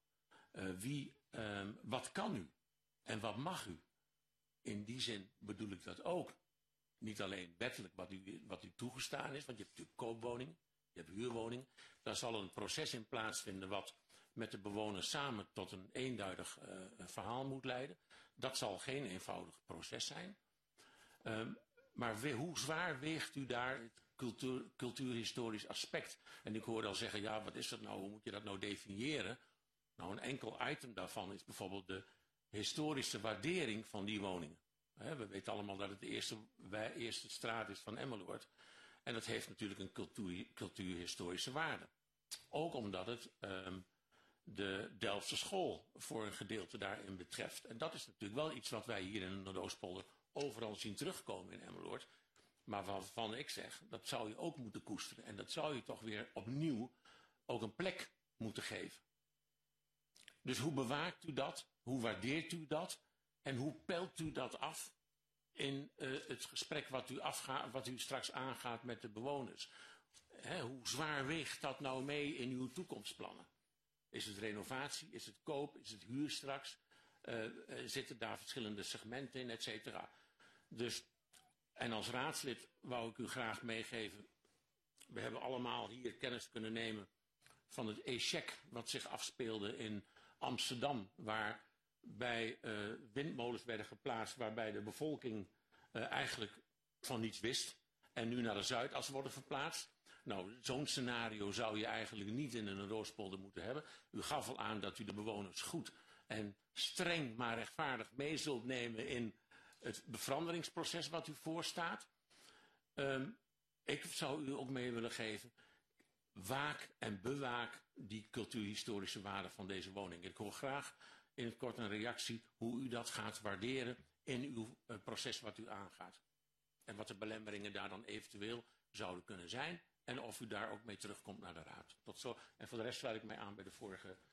Wat kan u en wat mag u? In die zin bedoel ik dat ook. Niet alleen wettelijk wat u toegestaan is, want je hebt natuurlijk koopwoningen, je hebt huurwoningen. Daar zal een proces in plaatsvinden wat met de bewoners samen tot een eenduidig verhaal moet leiden. Dat zal geen eenvoudig proces zijn. Maar hoe zwaar weegt u daar het cultuurhistorisch aspect? En ik hoorde al zeggen, ja, wat is dat nou? Hoe moet je dat nou definiëren? Nou, een enkel item daarvan is bijvoorbeeld de historische waardering van die woningen. We weten allemaal dat het de eerste straat is van Emmeloord. En dat heeft natuurlijk een cultuurhistorische waarde. Ook omdat het de Delftse school voor een gedeelte daarin betreft. En dat is natuurlijk wel iets wat wij hier in de Noordoostpolder overal zien terugkomen in Emmeloord. Maar waarvan ik zeg, dat zou je ook moeten koesteren. En dat zou je toch weer opnieuw ook een plek moeten geven. Dus hoe bewaakt u dat? Hoe waardeert u dat? En hoe peilt u dat af in het gesprek wat u straks aangaat met de bewoners? Hoe zwaar weegt dat nou mee in uw toekomstplannen? Is het renovatie? Is het koop? Is het huur straks? Zitten daar verschillende segmenten in, et cetera? Dus, en als raadslid wou ik u graag meegeven, we hebben allemaal hier kennis kunnen nemen van het échec wat zich afspeelde in Amsterdam, waarbij windmolens werden geplaatst, waarbij de bevolking eigenlijk van niets wist en nu naar de Zuidas worden verplaatst. Nou, zo'n scenario zou je eigenlijk niet in een Noordoostpolder moeten hebben. U gaf al aan dat u de bewoners goed en streng maar rechtvaardig mee zult nemen in het veranderingsproces wat u voorstaat. Ik zou u ook mee willen geven, waak en bewaak die cultuurhistorische waarde van deze woning. Ik hoor graag in het kort een reactie hoe u dat gaat waarderen in uw proces wat u aangaat. En wat de belemmeringen daar dan eventueel zouden kunnen zijn. En of u daar ook mee terugkomt naar de raad. Tot zo. En voor de rest sluit ik mij aan bij de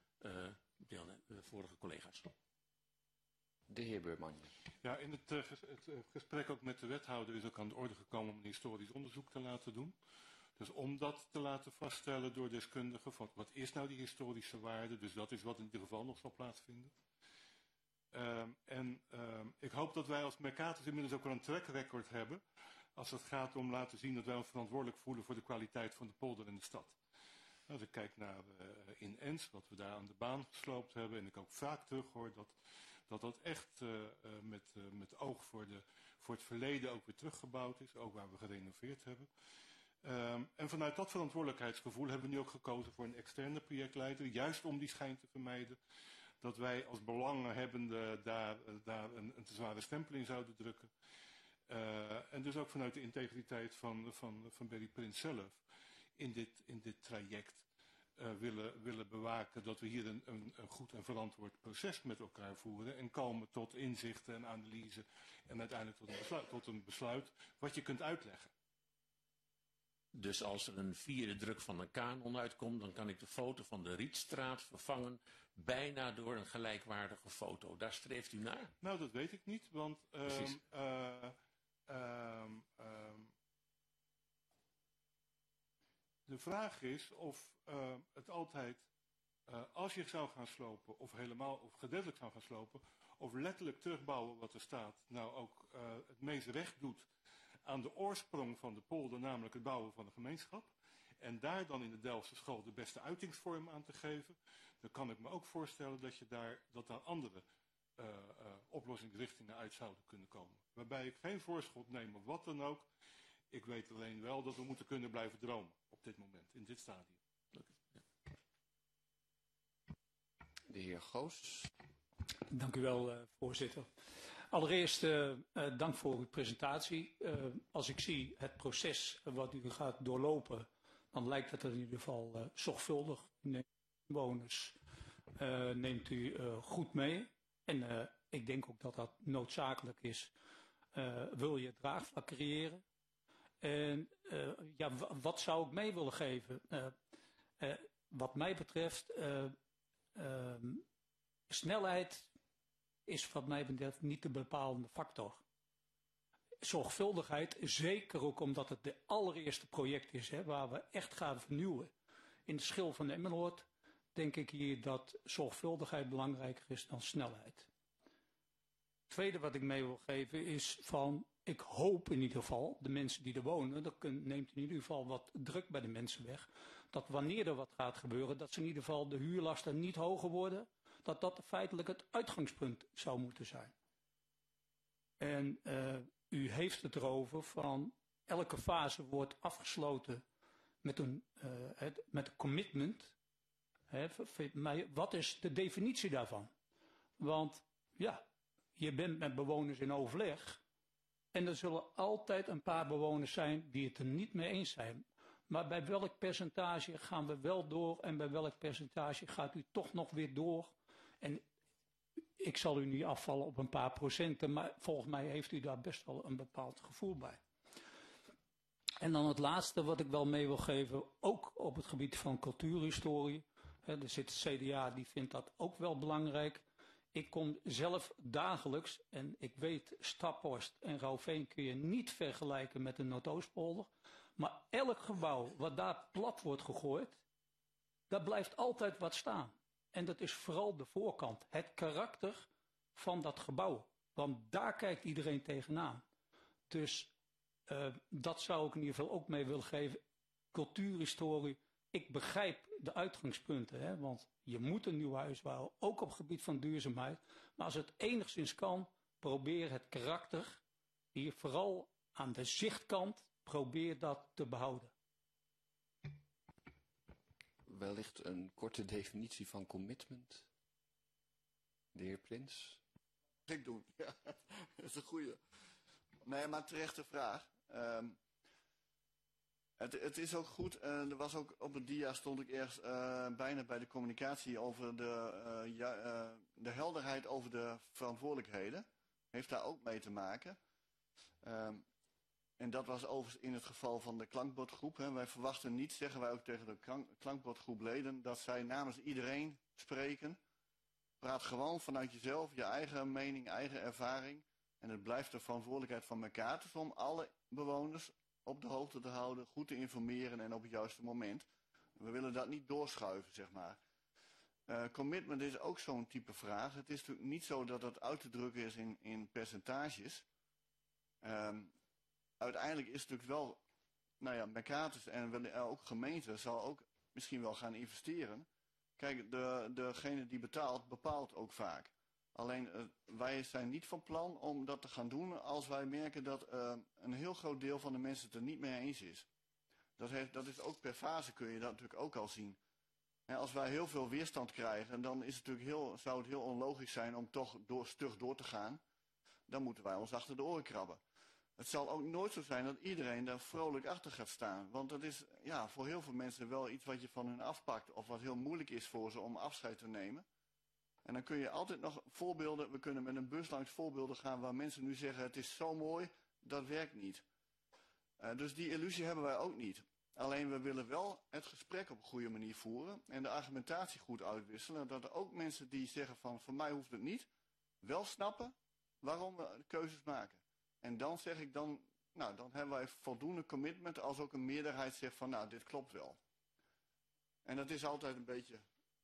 vorige collega's. De heer Beurman. Ja, in het gesprek ook met de wethouder is ook aan de orde gekomen om een historisch onderzoek te laten doen. Dus om dat te laten vaststellen door deskundigen, van wat is nou die historische waarde, dus dat is wat in ieder geval nog zal plaatsvinden. Ik hoop dat wij als Mercatus inmiddels ook wel een track record hebben, als het gaat om laten zien dat wij ons verantwoordelijk voelen voor de kwaliteit van de polder en de stad. Als ik kijk naar in Ens, wat we daar aan de baan gesloopt hebben, en ik ook vaak terughoor dat echt met oog voor het verleden ook weer teruggebouwd is, ook waar we gerenoveerd hebben. En vanuit dat verantwoordelijkheidsgevoel hebben we nu ook gekozen voor een externe projectleider, juist om die schijn te vermijden dat wij als belanghebbende daar een te zware stempel in zouden drukken. En dus ook vanuit de integriteit van Berry Prins zelf in dit traject willen bewaken dat we hier een goed en verantwoord proces met elkaar voeren en komen tot inzichten en analyse en uiteindelijk tot een besluit wat je kunt uitleggen. Dus als er een 4e druk van een kanon uitkomt, dan kan ik de foto van de Rietstraat vervangen bijna door een gelijkwaardige foto. Daar streeft u naar? Nou, dat weet ik niet, want de vraag is of het altijd, als je zou gaan slopen, of gedeeltelijk zou gaan slopen, of letterlijk terugbouwen wat er staat, nou ook het meest recht doet aan de oorsprong van de polder, namelijk het bouwen van een gemeenschap. En daar dan in de Delftse school de beste uitingsvorm aan te geven. Dan kan ik me ook voorstellen dat daar andere oplossingsrichtingen uit zouden kunnen komen. Waarbij ik geen voorschot neem op wat dan ook. Ik weet alleen wel dat we moeten kunnen blijven dromen op dit moment, in dit stadium. De heer Goos. Dank u wel, voorzitter. Allereerst dank voor uw presentatie. Als ik zie het proces wat u gaat doorlopen, dan lijkt het er in ieder geval zorgvuldig. Inwoners neemt u goed mee. En ik denk ook dat dat noodzakelijk is. Wil je draagvlak creëren? En wat zou ik mee willen geven? Wat mij betreft, snelheid is wat mij betreft niet de bepalende factor. Zorgvuldigheid, zeker ook omdat het de allereerste project is waar we echt gaan vernieuwen. In de schil van Emmeloord denk ik hier dat zorgvuldigheid belangrijker is dan snelheid. Het tweede wat ik mee wil geven is van, ik hoop in ieder geval, de mensen die er wonen, dat neemt in ieder geval wat druk bij de mensen weg, dat wanneer er wat gaat gebeuren, dat ze in ieder geval de huurlasten niet hoger worden, dat dat feitelijk het uitgangspunt zou moeten zijn. En u heeft het erover van, elke fase wordt afgesloten met een commitment. Wat is de definitie daarvan? Want ja, je bent met bewoners in overleg en er zullen altijd een paar bewoners zijn die het er niet mee eens zijn. Maar bij welk percentage gaan we wel door en bij welk percentage gaat u toch nog weer door? En ik zal u niet afvallen op een paar procenten, maar volgens mij heeft u daar best wel een bepaald gevoel bij. En dan het laatste wat ik wel mee wil geven, ook op het gebied van cultuurhistorie. Er zit het CDA, die vindt dat ook wel belangrijk. Ik kom zelf dagelijks, en ik weet Staphorst en Rauwveen kun je niet vergelijken met de Noordoostpolder. Maar elk gebouw wat daar plat wordt gegooid, daar blijft altijd wat staan. En dat is vooral de voorkant, het karakter van dat gebouw. Want daar kijkt iedereen tegenaan. Dus dat zou ik in ieder geval ook mee willen geven. Cultuurhistorie, ik begrijp de uitgangspunten. Want je moet een nieuw huis bouwen, ook op het gebied van duurzaamheid. Maar als het enigszins kan, probeer het karakter, hier vooral aan de zichtkant, probeer dat te behouden. Wellicht een korte definitie van commitment. De heer Prins. Ik doen, ja. Dat is een goeie. Nee, maar terechte vraag. Het is ook goed, er was ook op het dia stond ik ergens bijna bij de communicatie over de helderheid over de verantwoordelijkheden. Heeft daar ook mee te maken. En dat was overigens in het geval van de klankbordgroep. Wij verwachten niet, zeggen wij ook tegen de klankbordgroepleden, dat zij namens iedereen spreken. Praat gewoon vanuit jezelf, je eigen mening, eigen ervaring. En het blijft de verantwoordelijkheid van elkaar dus om alle bewoners op de hoogte te houden, goed te informeren en op het juiste moment. We willen dat niet doorschuiven, zeg maar. Commitment is ook zo'n type vraag. Het is natuurlijk niet zo dat het uit te drukken is in percentages. Uiteindelijk is het natuurlijk wel, Mercatus en ook gemeenten zal ook misschien wel gaan investeren. Kijk, degene die betaalt, bepaalt ook vaak. Alleen wij zijn niet van plan om dat te gaan doen als wij merken dat een heel groot deel van de mensen het er niet mee eens is. Dat is ook per fase kun je dat natuurlijk ook al zien. Als wij heel veel weerstand krijgen, dan is het natuurlijk zou het heel onlogisch zijn om toch stug door te gaan. Dan moeten wij ons achter de oren krabben. Het zal ook nooit zo zijn dat iedereen daar vrolijk achter gaat staan. Want dat is voor heel veel mensen wel iets wat je van hun afpakt. Of wat heel moeilijk is voor ze om afscheid te nemen. En dan kun je altijd nog voorbeelden, we kunnen met een bus langs voorbeelden gaan waar mensen nu zeggen het is zo mooi, dat werkt niet. Dus die illusie hebben wij ook niet. Alleen we willen wel het gesprek op een goede manier voeren en de argumentatie goed uitwisselen. Dat er ook mensen die zeggen van voor mij hoeft het niet, wel snappen waarom we keuzes maken. En dan zeg ik dan hebben wij voldoende commitment als ook een meerderheid zegt van dit klopt wel. En dat is altijd een beetje...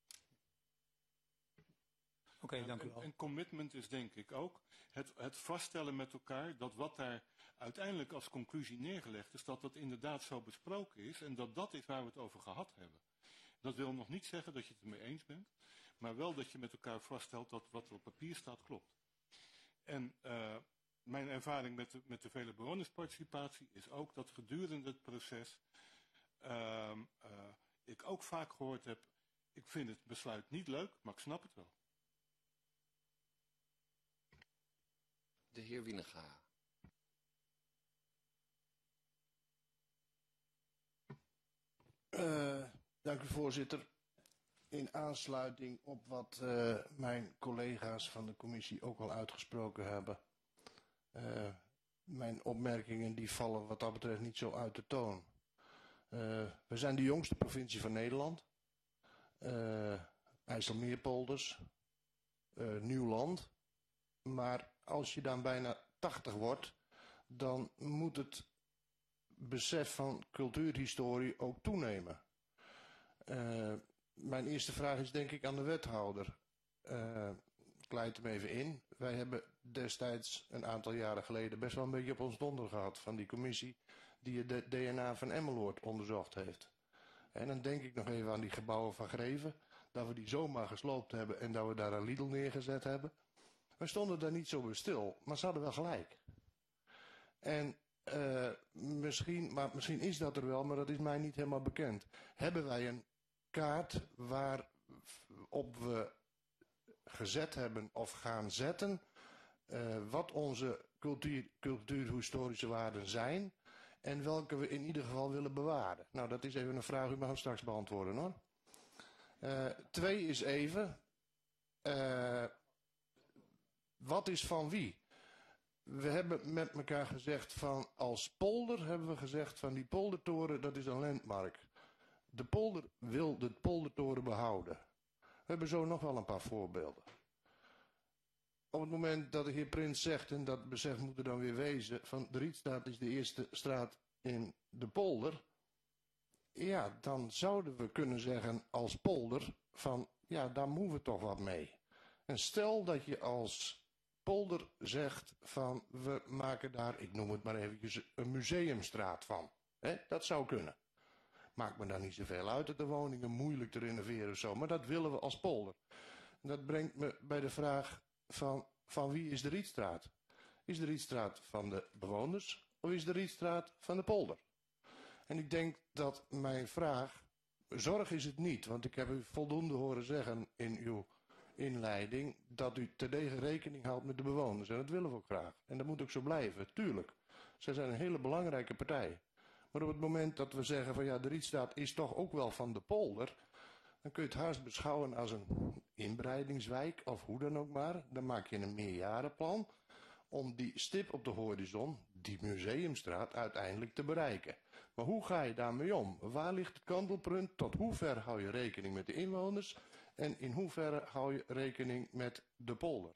Oké, dank u wel. En commitment is denk ik ook het vaststellen met elkaar dat wat daar uiteindelijk als conclusie neergelegd is, dat dat inderdaad zo besproken is en dat is waar we het over gehad hebben. Dat wil nog niet zeggen dat je het ermee eens bent, maar wel dat je met elkaar vaststelt dat wat er op papier staat klopt. En mijn ervaring met de vele bewonersparticipatie is ook dat gedurende het proces ik ook vaak gehoord heb, ik vind het besluit niet leuk, maar ik snap het wel. De heer Wienega. Dank u, voorzitter. In aansluiting op wat mijn collega's van de commissie ook al uitgesproken hebben. Mijn opmerkingen die vallen wat dat betreft niet zo uit de toon. We zijn de jongste provincie van Nederland. IJsselmeerpolders, nieuw land. Maar als je dan bijna 80 wordt, dan moet het besef van cultuurhistorie ook toenemen. Mijn eerste vraag is denk ik aan de wethouder. Ik leid hem even in. Wij hebben destijds een aantal jaren geleden best wel een beetje op ons donder gehad van die commissie die het DNA van Emmeloord onderzocht heeft. En dan denk ik nog even aan die gebouwen van Greven, dat we die zomaar gesloopt hebben en dat we daar een Lidl neergezet hebben. We stonden daar niet zo bij stil, maar ze hadden wel gelijk. En misschien is dat er wel, maar dat is mij niet helemaal bekend. Hebben wij een kaart waarop we gezet hebben of gaan zetten wat onze cultuurhistorische waarden zijn en welke we in ieder geval willen bewaren? Nou, dat is even een vraag, u mag hem straks beantwoorden hoor. 2 is even, wat is van wie? We hebben met elkaar gezegd van als polder hebben we gezegd van die poldertoren dat is een landmark. De polder wil de poldertoren behouden. We hebben zo nog wel een paar voorbeelden. Op het moment dat de heer Prins zegt, en dat besef moet er dan weer wezen, van de Rietstraat is de eerste straat in de polder. Ja, dan zouden we kunnen zeggen als polder van, ja, daar moeten we toch wat mee. En stel dat je als polder zegt van, we maken daar, ik noem het maar eventjes, een museumstraat van. Dat zou kunnen. Maakt me daar niet zoveel uit dat de woningen moeilijk te renoveren of zo, maar dat willen we als polder. En dat brengt me bij de vraag van wie is de Rietstraat? Is de Rietstraat van de bewoners of is de Rietstraat van de polder? En ik denk dat mijn vraag, zorg is het niet, want ik heb u voldoende horen zeggen in uw inleiding dat u terdege rekening houdt met de bewoners. En dat willen we ook graag. En dat moet ook zo blijven, tuurlijk. Zij zijn een hele belangrijke partij. Maar op het moment dat we zeggen van ja, de Rietstraat is toch ook wel van de polder, dan kun je het haast beschouwen als een inbreidingswijk of hoe dan ook maar. Dan maak je een meerjarenplan om die stip op de horizon, die museumstraat, uiteindelijk te bereiken. Maar hoe ga je daarmee om? Waar ligt het kantelpunt? Tot hoe ver hou je rekening met de inwoners? En in hoeverre hou je rekening met de polder?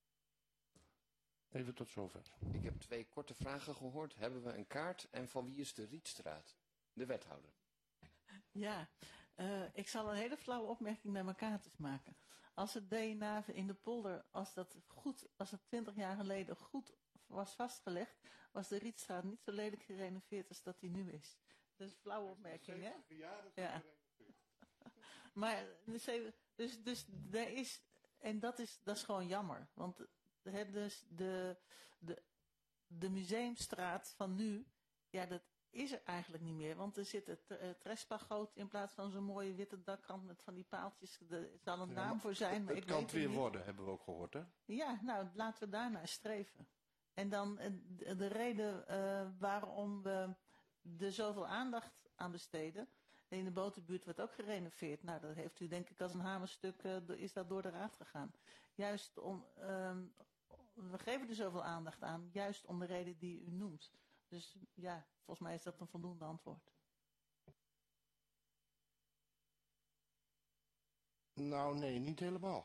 Even tot zover. Ik heb 2 korte vragen gehoord. Hebben we een kaart en van wie is de Rietstraat? De wethouder. Ja, ik zal een hele flauwe opmerking bij mijn kaartjes maken. Als het DNA in de polder, als het 20 jaar geleden goed was vastgelegd, was de Rietstraat niet zo lelijk gerenoveerd als dat die nu is. Dat is een flauwe opmerking, hè? Ja. Maar, dus er is, en dat is gewoon jammer. Want dus de museumstraat van nu, ja, dat is er eigenlijk niet meer. Want er zit het trespagoot in plaats van zo'n mooie witte dakrand met van die paaltjes. Er zal een naam voor zijn, maar ik weet het niet. Het kan het weer worden, hebben we ook gehoord, hè? Ja, nou, laten we daarnaar streven. En dan de reden waarom we er zoveel aandacht aan besteden. In de boterbuurt wordt ook gerenoveerd. Nou, dat heeft u denk ik als een hamerstuk, is dat door de raad gegaan. Juist om, we geven er zoveel aandacht aan, juist om de reden die u noemt. Dus ja, volgens mij is dat een voldoende antwoord. Nou, nee, niet helemaal.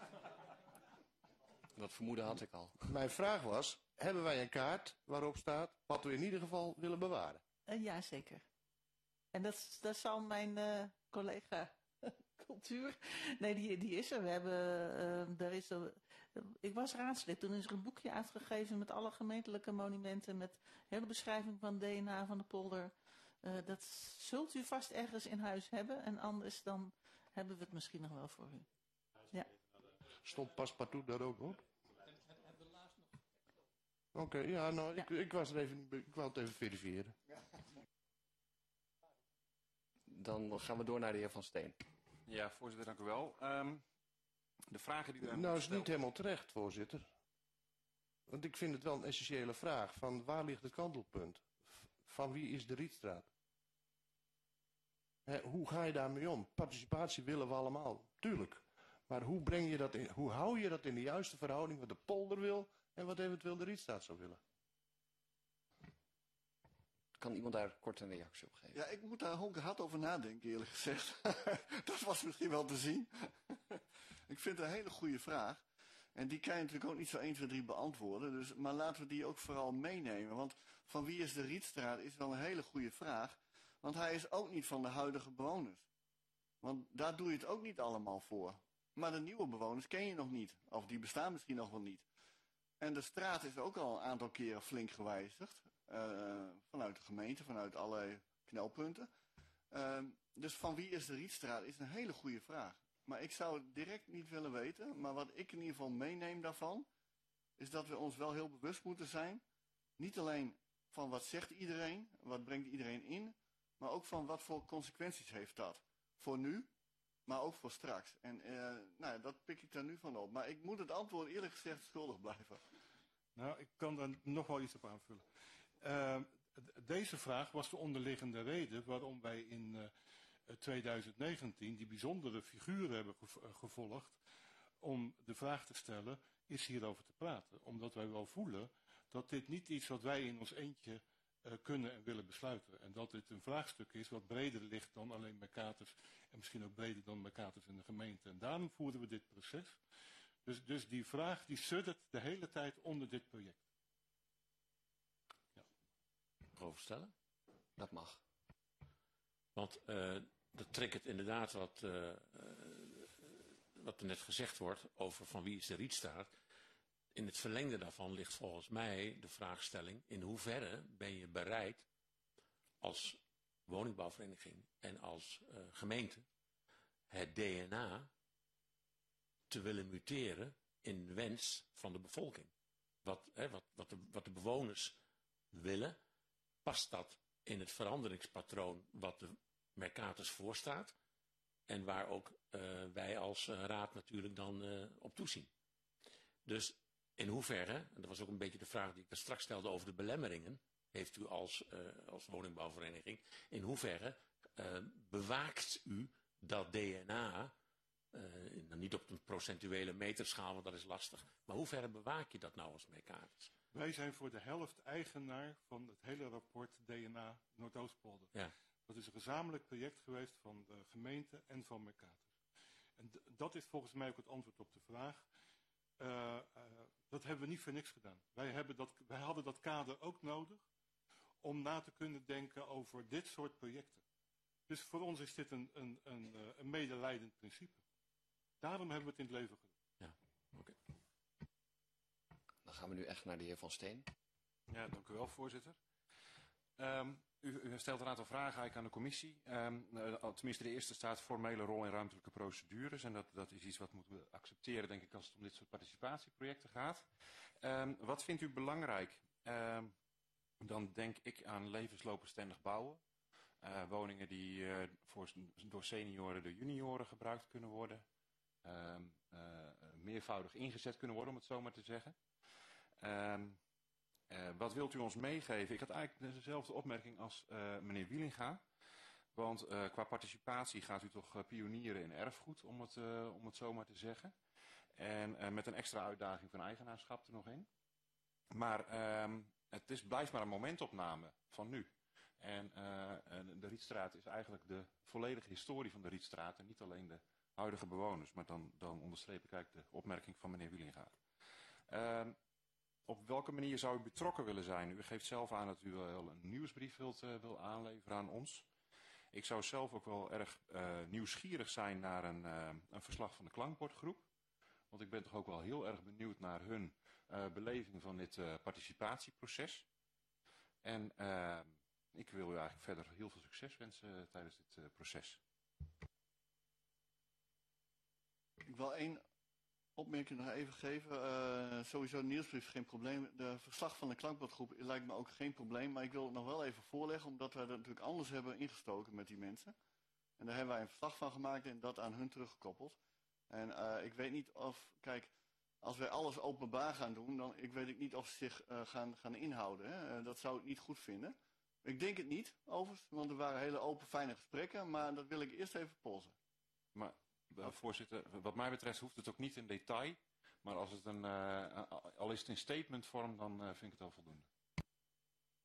Dat vermoeden had ik al. Mijn vraag was, hebben wij een kaart waarop staat wat we in ieder geval willen bewaren? Ja, zeker. En dat zal mijn collega cultuur, nee, die is er. We hebben, ik was raadslid, toen is er een boekje uitgegeven met alle gemeentelijke monumenten, met hele beschrijving van DNA van de polder. Dat zult u vast ergens in huis hebben en anders dan hebben we het misschien nog wel voor u. Ja. Stond Paspartout daar ook op? Oké, ja, nou, ja. Ik was er even, ik wou het even verifiëren. Dan gaan we door naar de heer Van Steen. Ja, voorzitter, dank u wel. De vragen die u nou, is niet helemaal terecht, voorzitter. Want ik vind het wel een essentiële vraag. Van waar ligt het kantelpunt? Van wie is de Rietstraat? Hoe ga je daarmee om? Participatie willen we allemaal, tuurlijk. Maar hoe breng je dat in, hoe hou je dat in de juiste verhouding wat de polder wil en wat eventueel de Rietstraat zou willen? Kan iemand daar kort een reactie op geven? Ja, ik moet daar ook hard over nadenken, eerlijk gezegd. Dat was misschien wel te zien. Ik vind het een hele goede vraag. En die kan je natuurlijk ook niet zo 1, 2, 3 beantwoorden. Dus, maar laten we die ook vooral meenemen. Want van wie is de Rietstraat is wel een hele goede vraag. Want hij is ook niet van de huidige bewoners. Want daar doe je het ook niet allemaal voor. Maar de nieuwe bewoners ken je nog niet. Of die bestaan misschien nog wel niet. En de straat is ook al een aantal keren flink gewijzigd. Vanuit de gemeente, vanuit allerlei knelpunten. Dus van wie is de Rietstraat is een hele goede vraag. Maar ik zou het direct niet willen weten. Maar wat ik in ieder geval meeneem daarvan, is dat we ons wel heel bewust moeten zijn. Niet alleen van wat zegt iedereen, wat brengt iedereen in. Maar ook van wat voor consequenties heeft dat. Voor nu, maar ook voor straks. En nou, dat pik ik daar nu van op. Maar ik moet het antwoord eerlijk gezegd schuldig blijven. Nou, ik kan daar nog wel iets op aanvullen. Deze vraag was de onderliggende reden waarom wij in 2019 die bijzondere figuren hebben gevolgd om de vraag te stellen, is hierover te praten? Omdat wij wel voelen dat dit niet iets wat wij in ons eentje kunnen en willen besluiten. En dat dit een vraagstuk is wat breder ligt dan alleen Mercatus en misschien ook breder dan Mercatus en de gemeente. En daarom voeren we dit proces. Dus die vraag die suddert de hele tijd onder dit project. Overstellen? Dat mag. Want dat triggert inderdaad wat er net gezegd wordt over van wie is de Rietstraat. In het verlengde daarvan ligt volgens mij de vraagstelling: in hoeverre ben je bereid als woningbouwvereniging en als gemeente het DNA te willen muteren in de wens van de bevolking? Wat de bewoners willen, past dat in het veranderingspatroon wat de Mercatus voorstaat en waar ook wij als raad natuurlijk dan op toezien. Dus in hoeverre, en dat was ook een beetje de vraag die ik daar straks stelde over de belemmeringen, heeft u als woningbouwvereniging, in hoeverre bewaakt u dat DNA, niet op een procentuele meterschaal, want dat is lastig, maar hoe ver bewaak je dat nou als Mercatus? Wij zijn voor de helft eigenaar van het hele rapport DNA Noordoostpolder. Ja. Dat is een gezamenlijk project geweest van de gemeente en van Mercatus. En dat is volgens mij ook het antwoord op de vraag. Dat hebben we niet voor niks gedaan. Wij hadden dat kader ook nodig om na te kunnen denken over dit soort projecten. Dus voor ons is dit een medelijdend principe. Daarom hebben we het in het leven geroepen. Ja, oké. Dan gaan we nu echt naar de heer Van Steen. Ja, dank u wel, voorzitter. U stelt een aantal vragen eigenlijk aan de commissie. Tenminste, de eerste staat formele rol in ruimtelijke procedures. En dat is iets wat moeten we accepteren, denk ik, als het om dit soort participatieprojecten gaat. Wat vindt u belangrijk? Dan denk ik aan levensloopbestendig bouwen. Woningen die door senioren, door junioren gebruikt kunnen worden. Meervoudig ingezet kunnen worden, om het zo maar te zeggen. Wat wilt u ons meegeven? Ik had eigenlijk dezelfde opmerking als meneer Wielinga. Want qua participatie gaat u toch pionieren in erfgoed, om het zo maar te zeggen. En met een extra uitdaging van eigenaarschap er nog in. Maar het blijft maar een momentopname van nu. En de Rietstraat is eigenlijk de volledige historie van de Rietstraat en niet alleen de huidige bewoners. Maar dan onderstreep ik eigenlijk de opmerking van meneer Wielinga. Op welke manier zou u betrokken willen zijn? U geeft zelf aan dat u wel een nieuwsbrief wil aanleveren aan ons. Ik zou zelf ook wel erg nieuwsgierig zijn naar een verslag van de klankbordgroep. Want ik ben toch ook wel heel erg benieuwd naar hun beleving van dit participatieproces. En ik wil u eigenlijk verder heel veel succes wensen tijdens dit proces. Ik wil één opmerking nog even geven. Sowieso de nieuwsbrief geen probleem. De verslag van de klankbordgroep lijkt me ook geen probleem. Maar ik wil het nog wel even voorleggen, omdat wij dat natuurlijk anders hebben ingestoken met die mensen. En daar hebben wij een verslag van gemaakt en dat aan hun teruggekoppeld. En ik weet niet of, kijk, als wij alles openbaar gaan doen, dan weet ik niet of ze zich gaan inhouden. Hè? Dat zou ik niet goed vinden. Ik denk het niet, overigens, want er waren hele open, fijne gesprekken. Maar dat wil ik eerst even polsen. Maar voorzitter, wat mij betreft hoeft het ook niet in detail. Maar als het al is het in statementvorm, dan vind ik het al voldoende.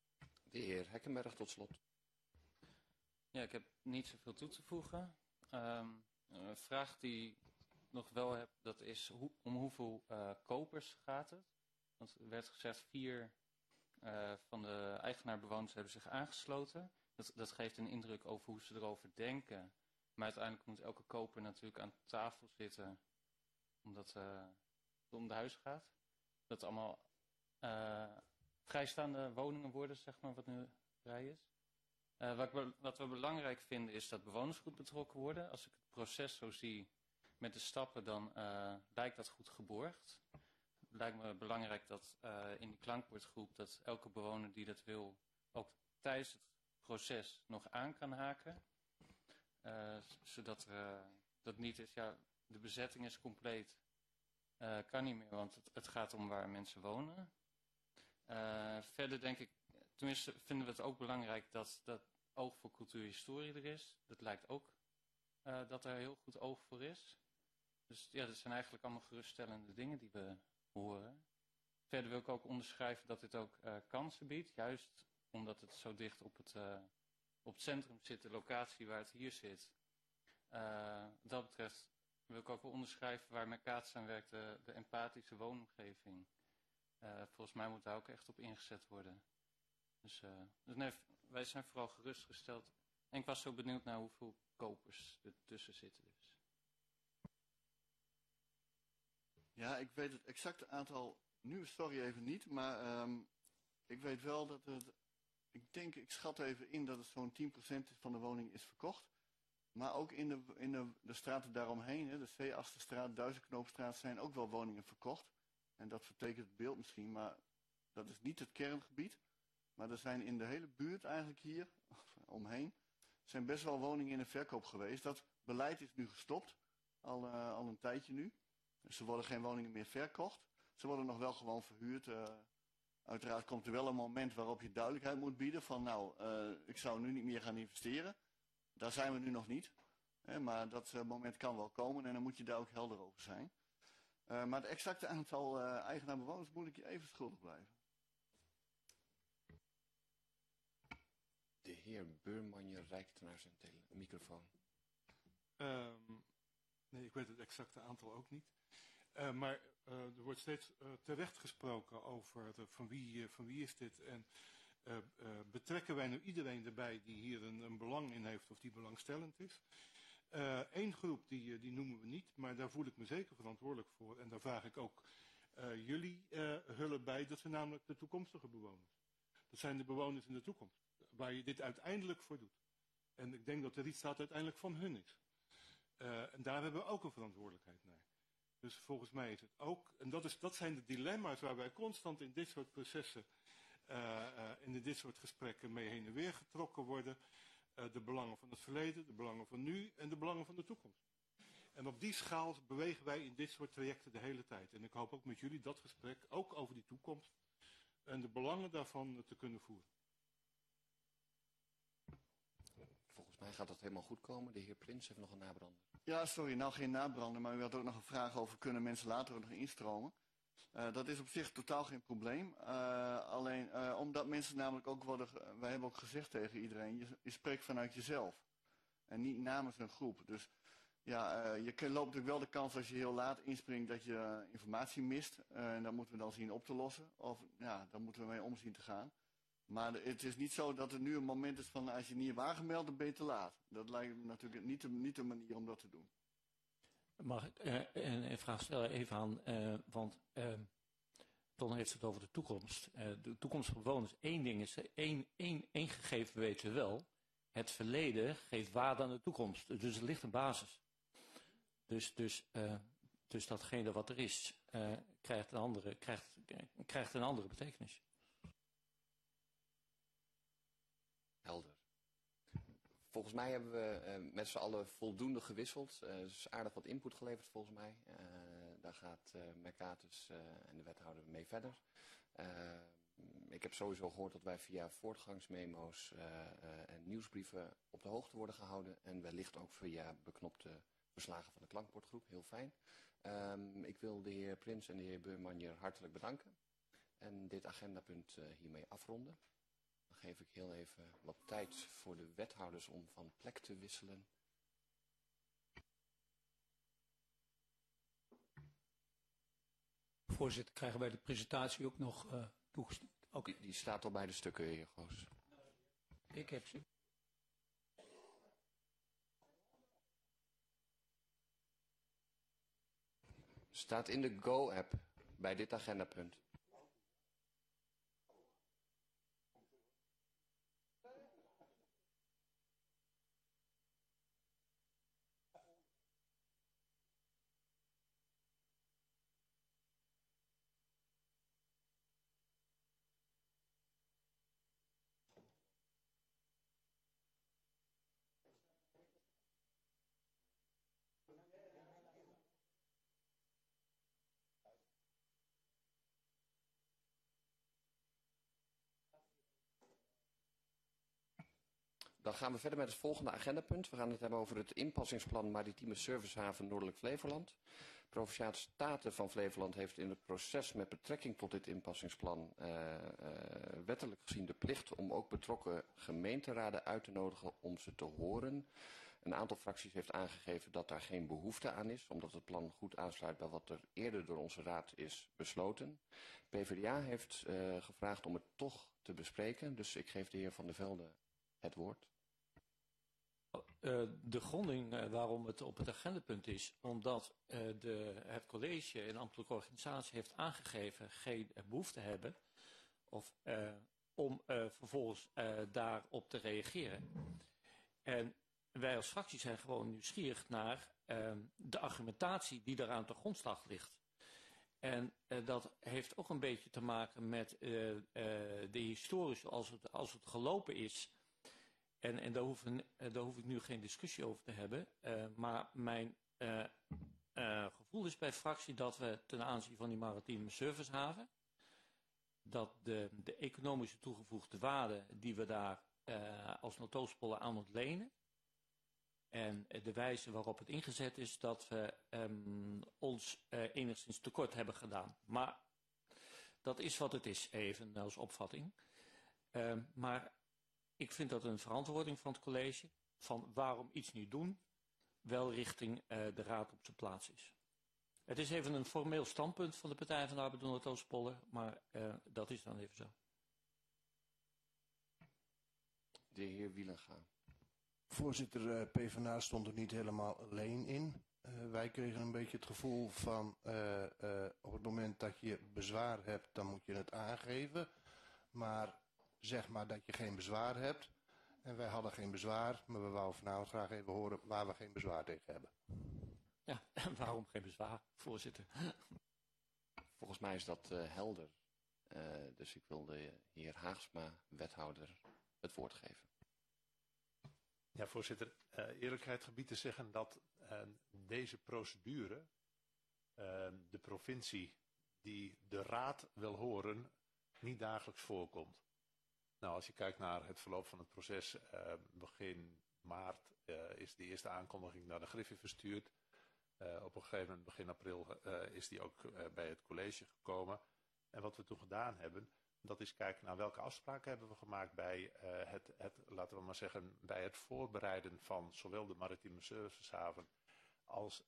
De heer Hekkenberg tot slot. Ja, ik heb niet zoveel toe te voegen. Een vraag die ik nog wel heb, dat is om hoeveel kopers gaat het? Want er werd gezegd 4 van de eigenaar-bewoners hebben zich aangesloten. Dat geeft een indruk over hoe ze erover denken. Maar uiteindelijk moet elke koper natuurlijk aan tafel zitten, omdat het om de huis gaat. Dat het allemaal vrijstaande woningen worden, zeg maar, wat nu vrij is. Wat we belangrijk vinden is dat bewoners goed betrokken worden. Als ik het proces zo zie met de stappen, dan lijkt dat goed geborgd. Het lijkt me belangrijk dat in die klankbordgroep dat elke bewoner die dat wil ook tijdens het proces nog aan kan haken. Zodat dat niet is, ja, de bezetting is compleet. Kan niet meer, want het gaat om waar mensen wonen. Verder denk ik, tenminste vinden we het ook belangrijk dat oog voor cultuur en historie er is. Dat lijkt ook dat er heel goed oog voor is. Dus ja, dat zijn eigenlijk allemaal geruststellende dingen die we horen. Verder wil ik ook onderschrijven dat dit ook kansen biedt. Juist omdat het zo dicht op het centrum zit, de locatie waar het hier zit. Wat dat betreft wil ik ook wel onderschrijven waar Mercatus aan werkt, de empathische woonomgeving. Volgens mij moet daar ook echt op ingezet worden. Dus nee, wij zijn vooral gerustgesteld. En ik was zo benieuwd naar hoeveel kopers er tussen zitten. Dus. Ja, ik weet het exacte aantal nu, sorry even niet, maar ik weet wel dat het, ik schat even in dat het zo'n 10% van de woning is verkocht. Maar ook in de straten daaromheen, hè, de Zeeachterstraat, Duizendknoopstraat, zijn ook wel woningen verkocht. En dat vertekent het beeld misschien, maar dat is niet het kerngebied. Maar er zijn in de hele buurt eigenlijk hier, omheen, zijn best wel woningen in de verkoop geweest. Dat beleid is nu gestopt, al een tijdje nu. Dus er worden geen woningen meer verkocht. Ze worden nog wel gewoon verhuurd. Uiteraard komt er wel een moment waarop je duidelijkheid moet bieden van nou, ik zou nu niet meer gaan investeren. Daar zijn we nu nog niet. Maar dat moment kan wel komen en dan moet je daar ook helder over zijn. Maar het exacte aantal eigenaar-bewoners moet ik je even schuldig blijven. De heer Beurmanje reikt naar zijn microfoon. Nee, ik weet het exacte aantal ook niet. Maar er wordt steeds terecht gesproken over van wie is dit en betrekken wij nu iedereen erbij die hier een belang in heeft of die belangstellend is. Eén groep die noemen we niet, maar daar voel ik me zeker verantwoordelijk voor en daar vraag ik ook jullie hulp bij. Dat zijn namelijk de toekomstige bewoners. Dat zijn de bewoners in de toekomst, waar je dit uiteindelijk voor doet. En ik denk dat de Rietstraat uiteindelijk van hun is. En daar hebben we ook een verantwoordelijkheid naar. Dus volgens mij is het ook, en dat zijn de dilemma's waar wij constant in dit soort processen, in dit soort gesprekken mee heen en weer getrokken worden. De belangen van het verleden, de belangen van nu en de belangen van de toekomst. En op die schaal bewegen wij in dit soort trajecten de hele tijd. En ik hoop ook met jullie dat gesprek, ook over die toekomst, en de belangen daarvan te kunnen voeren. Volgens mij gaat dat helemaal goed komen. De heer Prins heeft nog een nabrander. Ja, sorry, nou geen nabrander, maar u had ook nog een vraag over kunnen mensen later ook nog instromen. Dat is op zich totaal geen probleem. Alleen omdat mensen namelijk ook worden, wij hebben ook gezegd tegen iedereen, je spreekt vanuit jezelf. En niet namens een groep. Dus ja, je loopt natuurlijk wel de kans als je heel laat inspringt dat je informatie mist. En dat moeten we dan zien op te lossen. Of ja, daar moeten we mee omzien te gaan. Maar het is niet zo dat er nu een moment is van als je niet hebt aangemeld, dan ben je te laat. Dat lijkt me natuurlijk niet de manier om dat te doen. Mag ik een vraag stellen even aan, want Ton heeft het over de toekomst. De toekomstige bewoners, één ding is, één gegeven weten we wel. Het verleden geeft waarde aan de toekomst. Dus er ligt een basis. Dus datgene wat er is, krijgt een andere betekenis. Helder. Volgens mij hebben we met z'n allen voldoende gewisseld. Er is aardig wat input geleverd volgens mij. Daar gaat Mercatus en de wethouder mee verder. Ik heb sowieso gehoord dat wij via voortgangsmemo's en nieuwsbrieven op de hoogte worden gehouden. En wellicht ook via beknopte verslagen van de klankbordgroep. Heel fijn. Ik wil de heer Prins en de heer Beurmanje hartelijk bedanken. En dit agendapunt hiermee afronden. Dan geef ik heel even wat tijd voor de wethouders om van plek te wisselen. Voorzitter, krijgen wij de presentatie ook nog toegestuurd? Okay. Die staat al bij de stukken, heer Goos. Ik heb ze. Staat in de Go-app bij dit agendapunt. Dan gaan we verder met het volgende agendapunt. We gaan het hebben over het inpassingsplan Maritieme Servicehaven Noordelijk Flevoland. Provinciale Staten van Flevoland heeft in het proces met betrekking tot dit inpassingsplan wettelijk gezien de plicht om ook betrokken gemeenteraden uit te nodigen om ze te horen. Een aantal fracties heeft aangegeven dat daar geen behoefte aan is, omdat het plan goed aansluit bij wat er eerder door onze raad is besloten. PvdA heeft gevraagd om het toch te bespreken, dus ik geef de heer Van der Velde het woord. De gronding waarom het op het agendapunt is, omdat het college en ambtelijke organisatie heeft aangegeven geen behoefte hebben om vervolgens daarop te reageren. En wij als fractie zijn gewoon nieuwsgierig naar de argumentatie die daaraan ten grondslag ligt. En dat heeft ook een beetje te maken met de historie als het gelopen is. En daar hoef ik nu geen discussie over te hebben. Maar mijn gevoel is bij fractie dat we ten aanzien van die maritieme servicehaven, dat de economische toegevoegde waarde die we daar als Noordoostpolder aan ontlenen en de wijze waarop het ingezet is, dat we ons enigszins tekort hebben gedaan. Maar dat is wat het is, even als opvatting. Maar ik vind dat een verantwoording van het college, van waarom iets niet doen, wel richting de raad op zijn plaats is. Het is even een formeel standpunt van de Partij van de Arbeid Noordoostpolder, maar dat is dan even zo. De heer Wielenga. Voorzitter, PvdA stond er niet helemaal alleen in. Wij kregen een beetje het gevoel van op het moment dat je bezwaar hebt, dan moet je het aangeven. Maar zeg maar dat je geen bezwaar hebt. En wij hadden geen bezwaar, maar we wouden vanavond graag even horen waar we geen bezwaar tegen hebben. Ja, en waarom geen bezwaar, voorzitter? Volgens mij is dat helder. Dus ik wil de heer Haagsma, wethouder, het woord geven. Ja, voorzitter. Eerlijkheid gebied te zeggen dat deze procedure de provincie die de raad wil horen niet dagelijks voorkomt. Nou, als je kijkt naar het verloop van het proces, begin maart is de eerste aankondiging naar de Griffie verstuurd. Op een gegeven moment, begin april, is die ook bij het college gekomen. En wat we toen gedaan hebben, dat is kijken naar welke afspraken hebben we gemaakt bij laten we maar zeggen, bij het voorbereiden van zowel de maritieme servicehaven als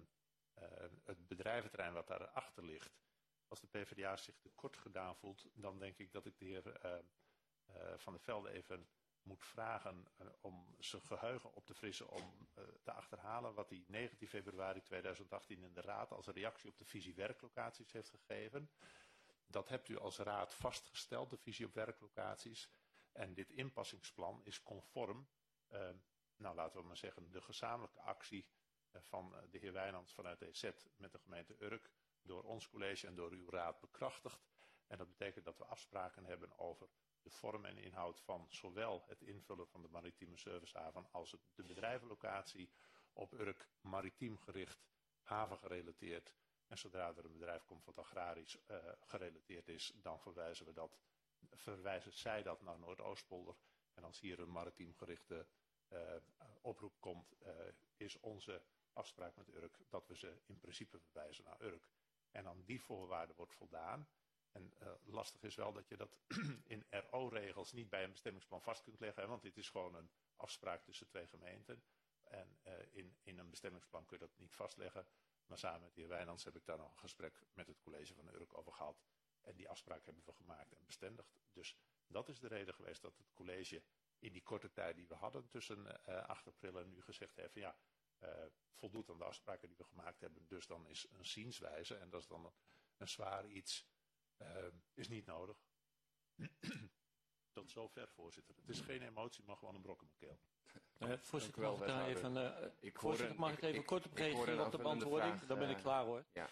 het bedrijventerrein wat daarachter ligt. Als de PvdA zich tekort gedaan voelt, dan denk ik dat ik de heer Van der Velde even moet vragen om zijn geheugen op te frissen om te achterhalen wat hij 19 februari 2018 in de raad als reactie op de visie werklocaties heeft gegeven. Dat hebt u als raad vastgesteld, de visie op werklocaties. En dit inpassingsplan is conform, nou laten we maar zeggen, de gezamenlijke actie van de heer Wijnands vanuit de EZ met de gemeente Urk, door ons college en door uw raad bekrachtigd. En dat betekent dat we afspraken hebben over de vorm en inhoud van zowel het invullen van de maritieme servicehaven als de bedrijvenlocatie op Urk maritiem gericht, havengerelateerd. En zodra er een bedrijf komt wat agrarisch gerelateerd is, dan verwijzen zij dat naar Noordoostpolder. En als hier een maritiem gerichte oproep komt, is onze afspraak met Urk dat we ze in principe verwijzen naar Urk. En aan die voorwaarden wordt voldaan. En lastig is wel dat je dat in RO-regels niet bij een bestemmingsplan vast kunt leggen. Hè, want dit is gewoon een afspraak tussen twee gemeenten. En in een bestemmingsplan kun je dat niet vastleggen. Maar samen met de heer Wijnands heb ik daar nog een gesprek met het college van de Urk over gehad. En die afspraak hebben we gemaakt en bestendigd. Dus dat is de reden geweest dat het college in die korte tijd die we hadden tussen 8 april en nu gezegd heeft van ja, voldoet aan de afspraken die we gemaakt hebben. Dus dan is een zienswijze, en dat is dan een zwaar iets, is niet nodig. Tot zover, voorzitter. Het is geen emotie, maar gewoon een brok in mijn keel. Voorzitter, mag ik daar even, voorzitter, mag ik even kort op reageren op de beantwoording? Dan ben ik klaar hoor. Ja.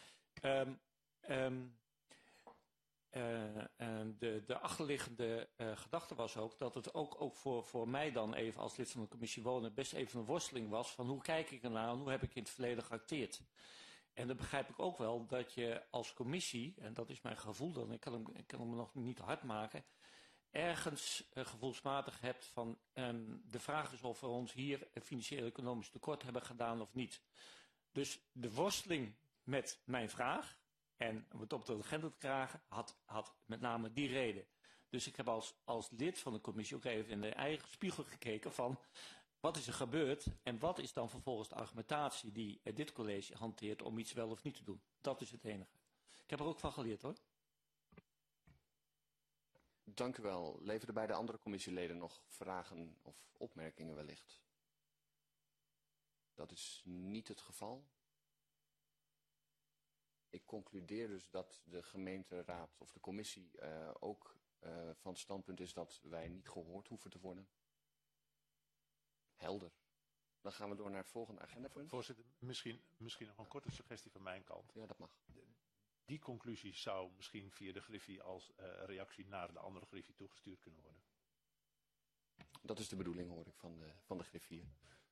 De achterliggende gedachte was ook dat het ook voor mij dan even als lid van de commissie Wonen best even een worsteling was van hoe kijk ik ernaar en hoe heb ik in het verleden geacteerd. En dan begrijp ik ook wel dat je als commissie, en dat is mijn gevoel dan, ik kan hem nog niet hard maken, ergens gevoelsmatig hebt van de vraag is of we ons hier een financieel-economisch tekort hebben gedaan of niet. Dus de worsteling met mijn vraag en om het op de agenda te krijgen had met name die reden. Dus ik heb als lid van de commissie ook even in de eigen spiegel gekeken van wat is er gebeurd en wat is dan vervolgens de argumentatie die dit college hanteert om iets wel of niet te doen. Dat is het enige. Ik heb er ook van geleerd hoor. Dank u wel. Leveren bij de andere commissieleden nog vragen of opmerkingen wellicht? Dat is niet het geval. Ik concludeer dus dat de gemeenteraad of de commissie ook van het standpunt is dat wij niet gehoord hoeven te worden. Helder. Dan gaan we door naar het volgende agendapunt. Voorzitter, misschien nog een korte suggestie van mijn kant. Ja, dat mag. Die conclusie zou misschien via de Griffie als reactie naar de andere Griffie toegestuurd kunnen worden. Dat is de bedoeling, hoor ik, van de griffier.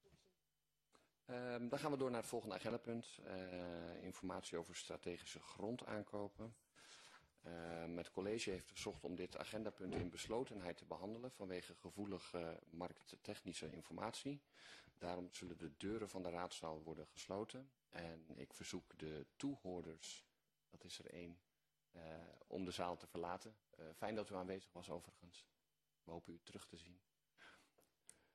Dan gaan we door naar het volgende agendapunt. Informatie over strategische grondaankopen. Het college heeft verzocht om dit agendapunt in beslotenheid te behandelen vanwege gevoelige markttechnische informatie. Daarom zullen de deuren van de raadzaal worden gesloten. En ik verzoek de toehoorders, dat is er één, om de zaal te verlaten. Fijn dat u aanwezig was overigens. We hopen u terug te zien.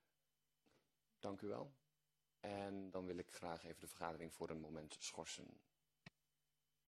Dank u wel. En dan wil ik graag even de vergadering voor een moment schorsen.